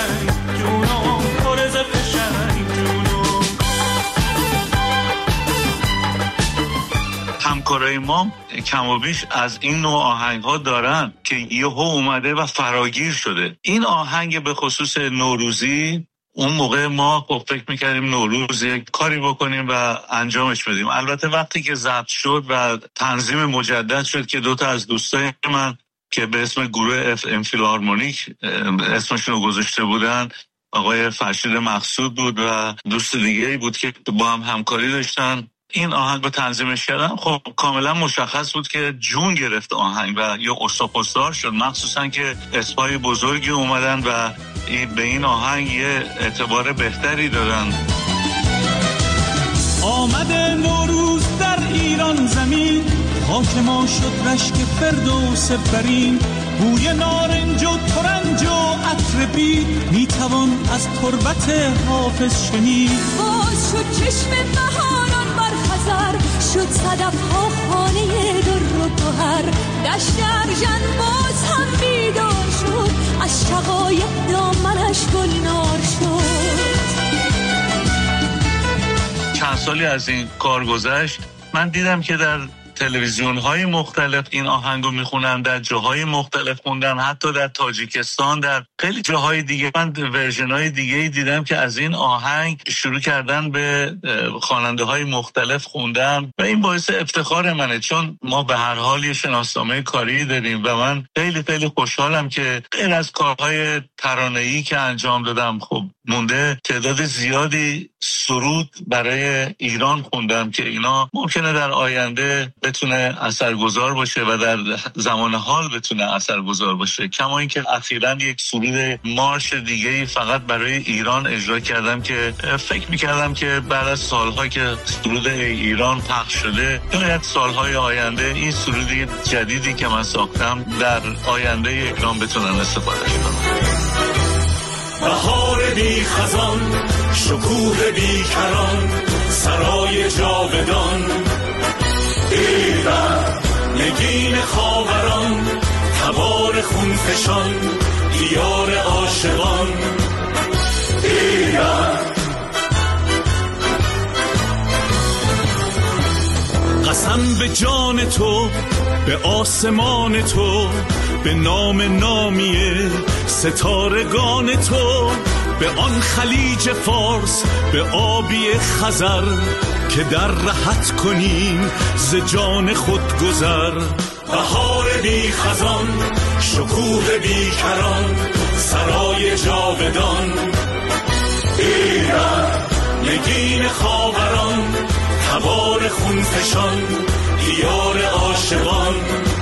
همکارای ما کم و بیش از این نوع آهنگ ها دارن که یهو اومده و فراگیر شده. این آهنگ به خصوص نوروزی، اون موقع ما خب فکر میکردیم نوروز یک کاری بکنیم و انجامش بدیم. البته وقتی که ضبط شد و تنظیم مجدد شد که دوتا از دوستای من که به اسم گروه اف ام فیلارمونیک اسمشون رو گذاشته بودن، آقای فرشید مقصود بود و دوست دیگه‌ای بود که با هم همکاری داشتن، این آهنگ رو تنظیمش کردن، خب کاملا مشخص بود که جون گرفت آهنگ و یا استاپستار شد، مخصوصا که اسمای بزرگی اومدن و به این آهنگ یه اعتبار بهتری دادن. آمده نوروز در ایران زمین، خاک ما شد رشک فردوس برین، بوی نارنج و ترنج و عطر بید، میتوان از تربت حافظ شنید. باز شد چشم بهاران بر خزر، شد صدف ها خانه در و گوهر، دشت ارژن باز هم بیدار شد، از شقایق دامنش گلنار شد. چند سالی از این کار گذشت، من دیدم که در تلویزیون های مختلف این آهنگو میخونن، در جاهای مختلف خوندن، حتی در تاجیکستان، در خیلی جاهای دیگه من ورژن های دیگه دیدم که از این آهنگ شروع کردن به خواننده های مختلف خوندن و این باعث افتخار منه، چون ما به هر حال یه شناسنامه کاری داریم و من خیلی خیلی خوشحالم که غیر از کارهای ترانه‌ای که انجام دادم، خب مونده تعداد زیادی سرود برای ایران خوندم که اینا ممکنه در آینده بتونه اثرگذار باشه و در زمان حال بتونه اثرگذار باشه. کما اینکه اخیراً یک سرود مارش دیگه‌ای فقط برای ایران اجرا کردم که فکر می‌کردم که بعد از سال‌ها که سرود ایران پخش شده، شاید سال‌های آینده این سرود جدیدی که من ساختم در آینده ایران بتونن استفاده کنن. بهار بی خزان، شکوه بی کران، سرای جاودان، ایران نگین خاوران، تبار خونفشان، دیار عاشقان، ایران. قسم به جان تو، به آسمان تو، به نام نامیه ستارگان تو، به آن خلیج فارس، به آبی خزر که در رهت کنیم ز جان خود گذر. بهار بی خزان، شکوه بی کران، سرای جاودان، ایران نگین خاوران، تبار خونفشان، دیار عاشقان،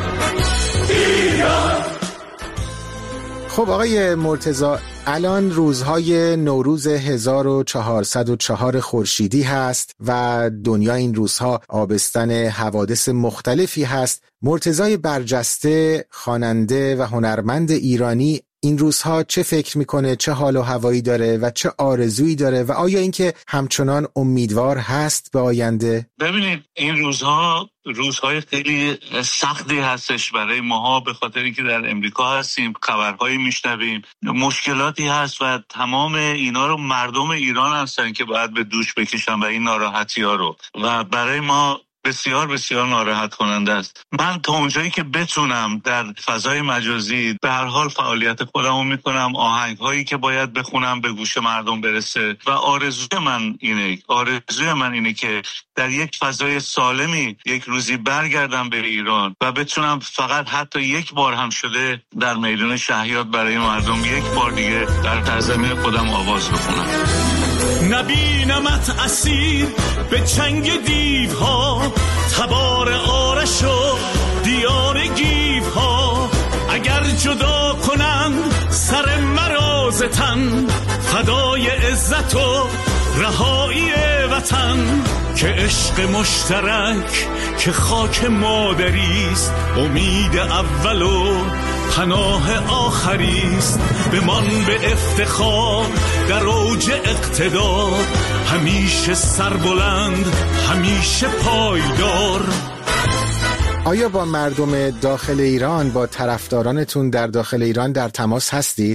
ایران. خب آقای مرتضی، الان روزهای نوروز هزار و چهارصد و چهار خورشیدی هست و دنیا این روزها آبستن حوادث مختلفی هست. مرتضی برجسته، خواننده و هنرمند ایرانی، این روزها چه فکر میکنه، چه حال و هوایی داره و چه آرزویی داره و آیا اینکه همچنان امیدوار هست به آینده؟ ببینید این روزها روزهای خیلی سختی هستش برای ماها، به خاطر اینکه در امریکا هستیم، خبرهایی میشنویم، مشکلاتی هست و تمام اینا رو مردم ایران هستن که باید به دوش بکشن و این ناراحتی ها رو، و برای ما بسیار بسیار ناراحت کننده است. من تا اونجایی که بتونم در فضای مجازی به هر حال فعالیت خودمو میکنم، آهنگ هایی که باید بخونم به گوش مردم برسه و آرزوی من اینه آرزوی من اینه که در یک فضای سالمی یک روزی برگردم به ایران و بتونم فقط حتی یک بار هم شده در میدان شهیاد برای مردم یک بار دیگه در سرزمین خودم آواز بخونم. نبینمت اسیر به چنگ دیوها، تبار آرش و دیار گیوها، اگر جدا کنند سر مرا ز تن، فدای عزت و رهایی وطن، که عشق مشترک که خاک مادریست، امید اول و پناه آخریست، بمان به افتخار در اوج اقتدار، همیشه سربلند همیشه پایدار. آیا با مردم داخل ایران، با طرفدارانتون در داخل ایران در تماس هستید؟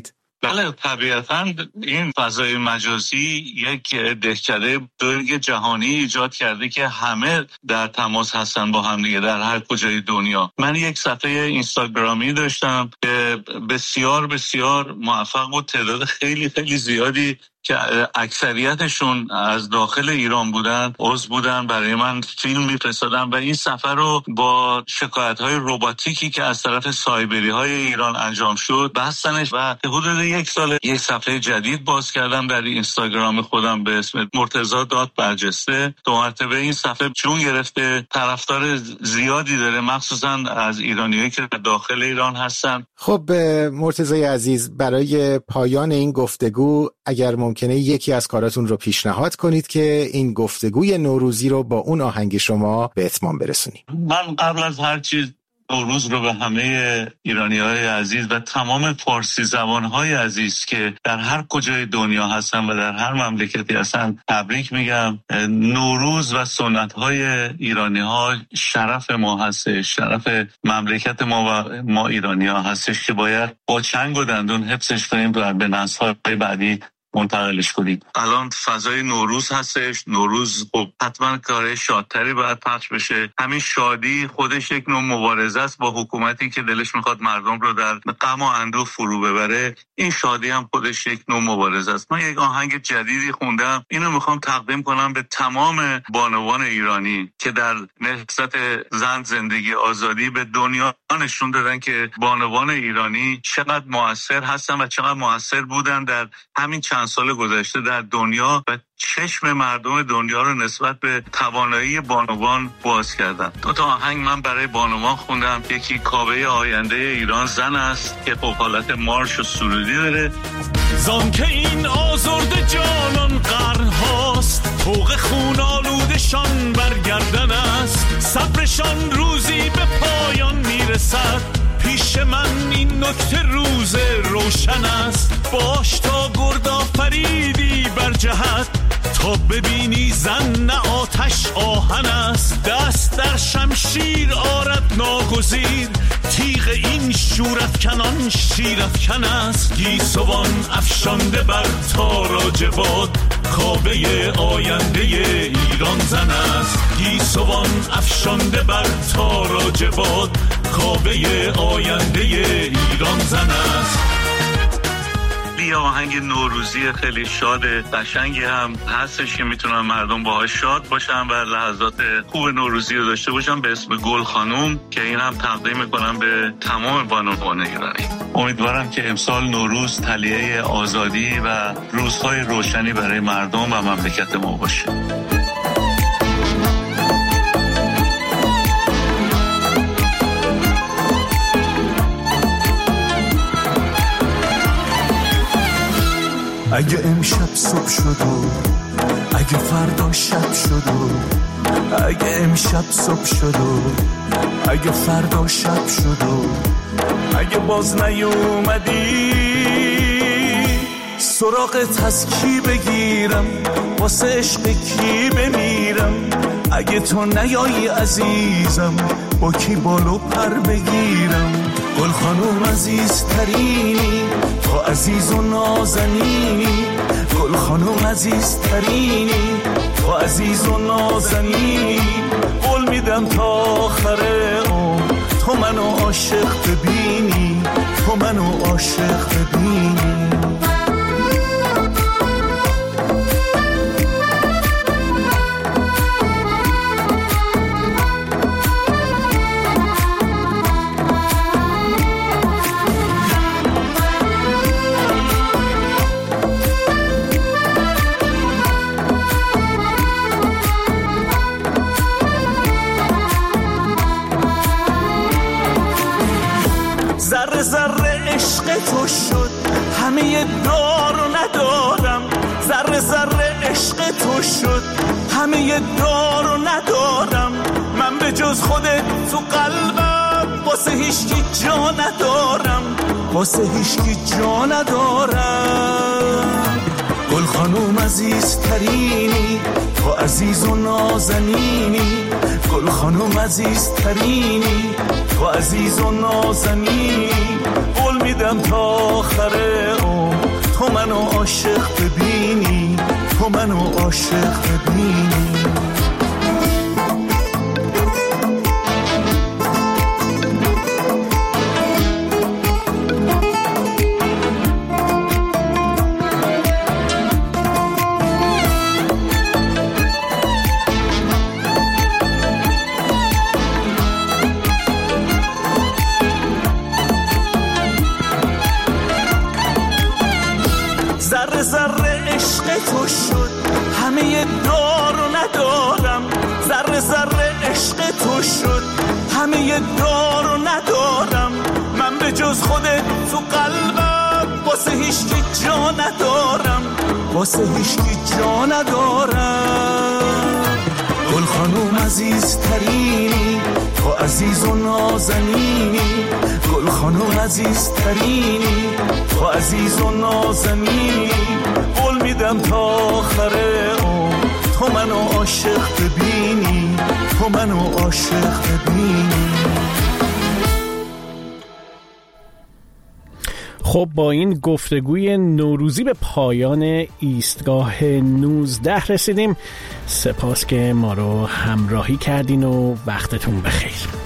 بله طبیعتاً این فضای مجازی یک دهکده بزرگ جهانی ایجاد کرده که همه در تماس هستن با هم دیگه در هر کجای دنیا. من یک صفحه اینستاگرامی داشتم که بسیار بسیار موفق و تعداد خیلی خیلی زیادی که اکثریتشون از داخل ایران بودن عضو بودن برای من فیلم می‌فرستادن و این سفر رو با شکایت‌های رباتیکی که از طرف سایبری‌های ایران انجام شد بستنش و حدود یک سال یک صفحه جدید باز کردم در اینستاگرام خودم به اسم مرتضی دات برجسته. دو مرتبه این صفحه جون گرفته، طرفدار زیادی داره، مخصوصا از ایرانیایی که داخل ایران هستن. خب مرتضی عزیز، برای پایان این گفتگو اگر ممکنه یکی از کاراتون رو پیشنهاد کنید که این گفتگوی نوروزی رو با اون آهنگ شما به اتمام برسونیم. من قبل از هر چیز نوروز رو به همه ایرانی‌های عزیز و تمام فارسی زبان‌های عزیز که در هر کجای دنیا هستن و در هر مملکتی هستن تبریک میگم. نوروز و سنت‌های ایرانی‌ها شرف ما هستش، شرف مملکت ما و ما ایرانی‌ها هستش که باید با چنگ و دندون حفظش کنیم و به نسل‌های بعدی منتقلش کنیم. الان فضای نوروز هستش. نوروز خب حتما کار شادتری باید پخش بشه. همین شادی خودش یک نوع مبارزه است با حکومتی که دلش میخواد مردم رو در غم و اندوه فرو ببره. این شادی هم خودش یک نوع مبارزه است. من یک آهنگ جدیدی خوندم، اینو میخوام تقدیم کنم به تمام بانوان ایرانی که در نهضت زن، زندگی، آزادی به دنیا نشون دادن که بانوان ایرانی چقدر مؤثر هستن و چقدر مؤثر بودن در همین چند سال گذشته در دنیا و چشم مردم دنیا رو نسبت به توانایی بانوان باز کردن. دو تا آهنگ من برای بانوان خوندم. یکی کاوه آینده ایران زن است که خب حالت مارش و سرودی داره. زان که این آزرده جانان قرن هاست، طوق خون آلودشان برگردن است، صبرشان روزی به پایان میرسد. پیش من این نکته روز روشن است، باش تا گرد آفریدی بر جهت، تا ببینی زن نه آتش آهن است. دست در شمشیر آرد ناگزیر، تیغ این شورت کنان شیرت کن است. گیسوان افشانده بر تاراج باد، کاوه آینده ایران زن است. گیسوان افشانده بر تاراج باد، کاوه آینده ایران زن است. یه آهنگ نوروزی خیلی شاده قشنگی هم هستش که میتونن مردم باهاش شاد باشن و لحظات خوب نوروزی رو داشته باشن به اسم گل خانوم که این هم تقدیم میکنم به تمام بانوان ایرانی. امیدوارم که امسال نوروز تلیه آزادی و روزهای روشنی برای مردم و مملکت ما باشه. اگه امشب صبح شد و اگه فردا شب شد و اگه امشب صبح شد و اگه فردا شب شد و اگه باز نیومدی سراغت از کی بگیرم، واسه عشق کی بمیرم. اگه تو نیایی عزیزم با کی بالو پر بگیرم. گل خانوم عزیز ترینی، تو عزیز و نازنینی. گل خانوم عزیز ترینی، تو عزیز و نازنینی. قول میدم تا آخر عمر تو منو عاشق ببینی، تو منو عاشق ببینی. ذره ذره عشق تو شد، همه دارو ندارم. ذره ذره عشق تو شد، همه دارو ندارم. من به جز خودت تو قلبم واسه هیچکی جا ندارم، واسه هیچکی جا ندارم. گل خانوم عزیز ترینی، تو عزیز و نازنینی. گل خانوم عزیز ترینی، تو عزیز و نازنینی. قول میدم تا آخر عمر تو منو عاشق ببینی، تو منو عاشق ببینی. ذره ذره عشق تو شد، همه دارو ندارم. ذره ذره عشق تو شد، همه دارو ندارم. من به جز خودت تو قلبم واسه هیچکی جا ندارم، واسه هیچکی جا ندارم. گل خانوم عزیزترینی، تو عزیز و نازنینی. گل خانوم عزیزترینی، تو عزیز و نازنینی. قول میدم تا آخر عمر تو منو عاشق ببینی، تو منو عاشق ببینی. خب با این گفتگوی نوروزی به پایان ایستگاه نوزده رسیدیم. سپاس که ما رو همراهی کردین و وقتتون بخیر.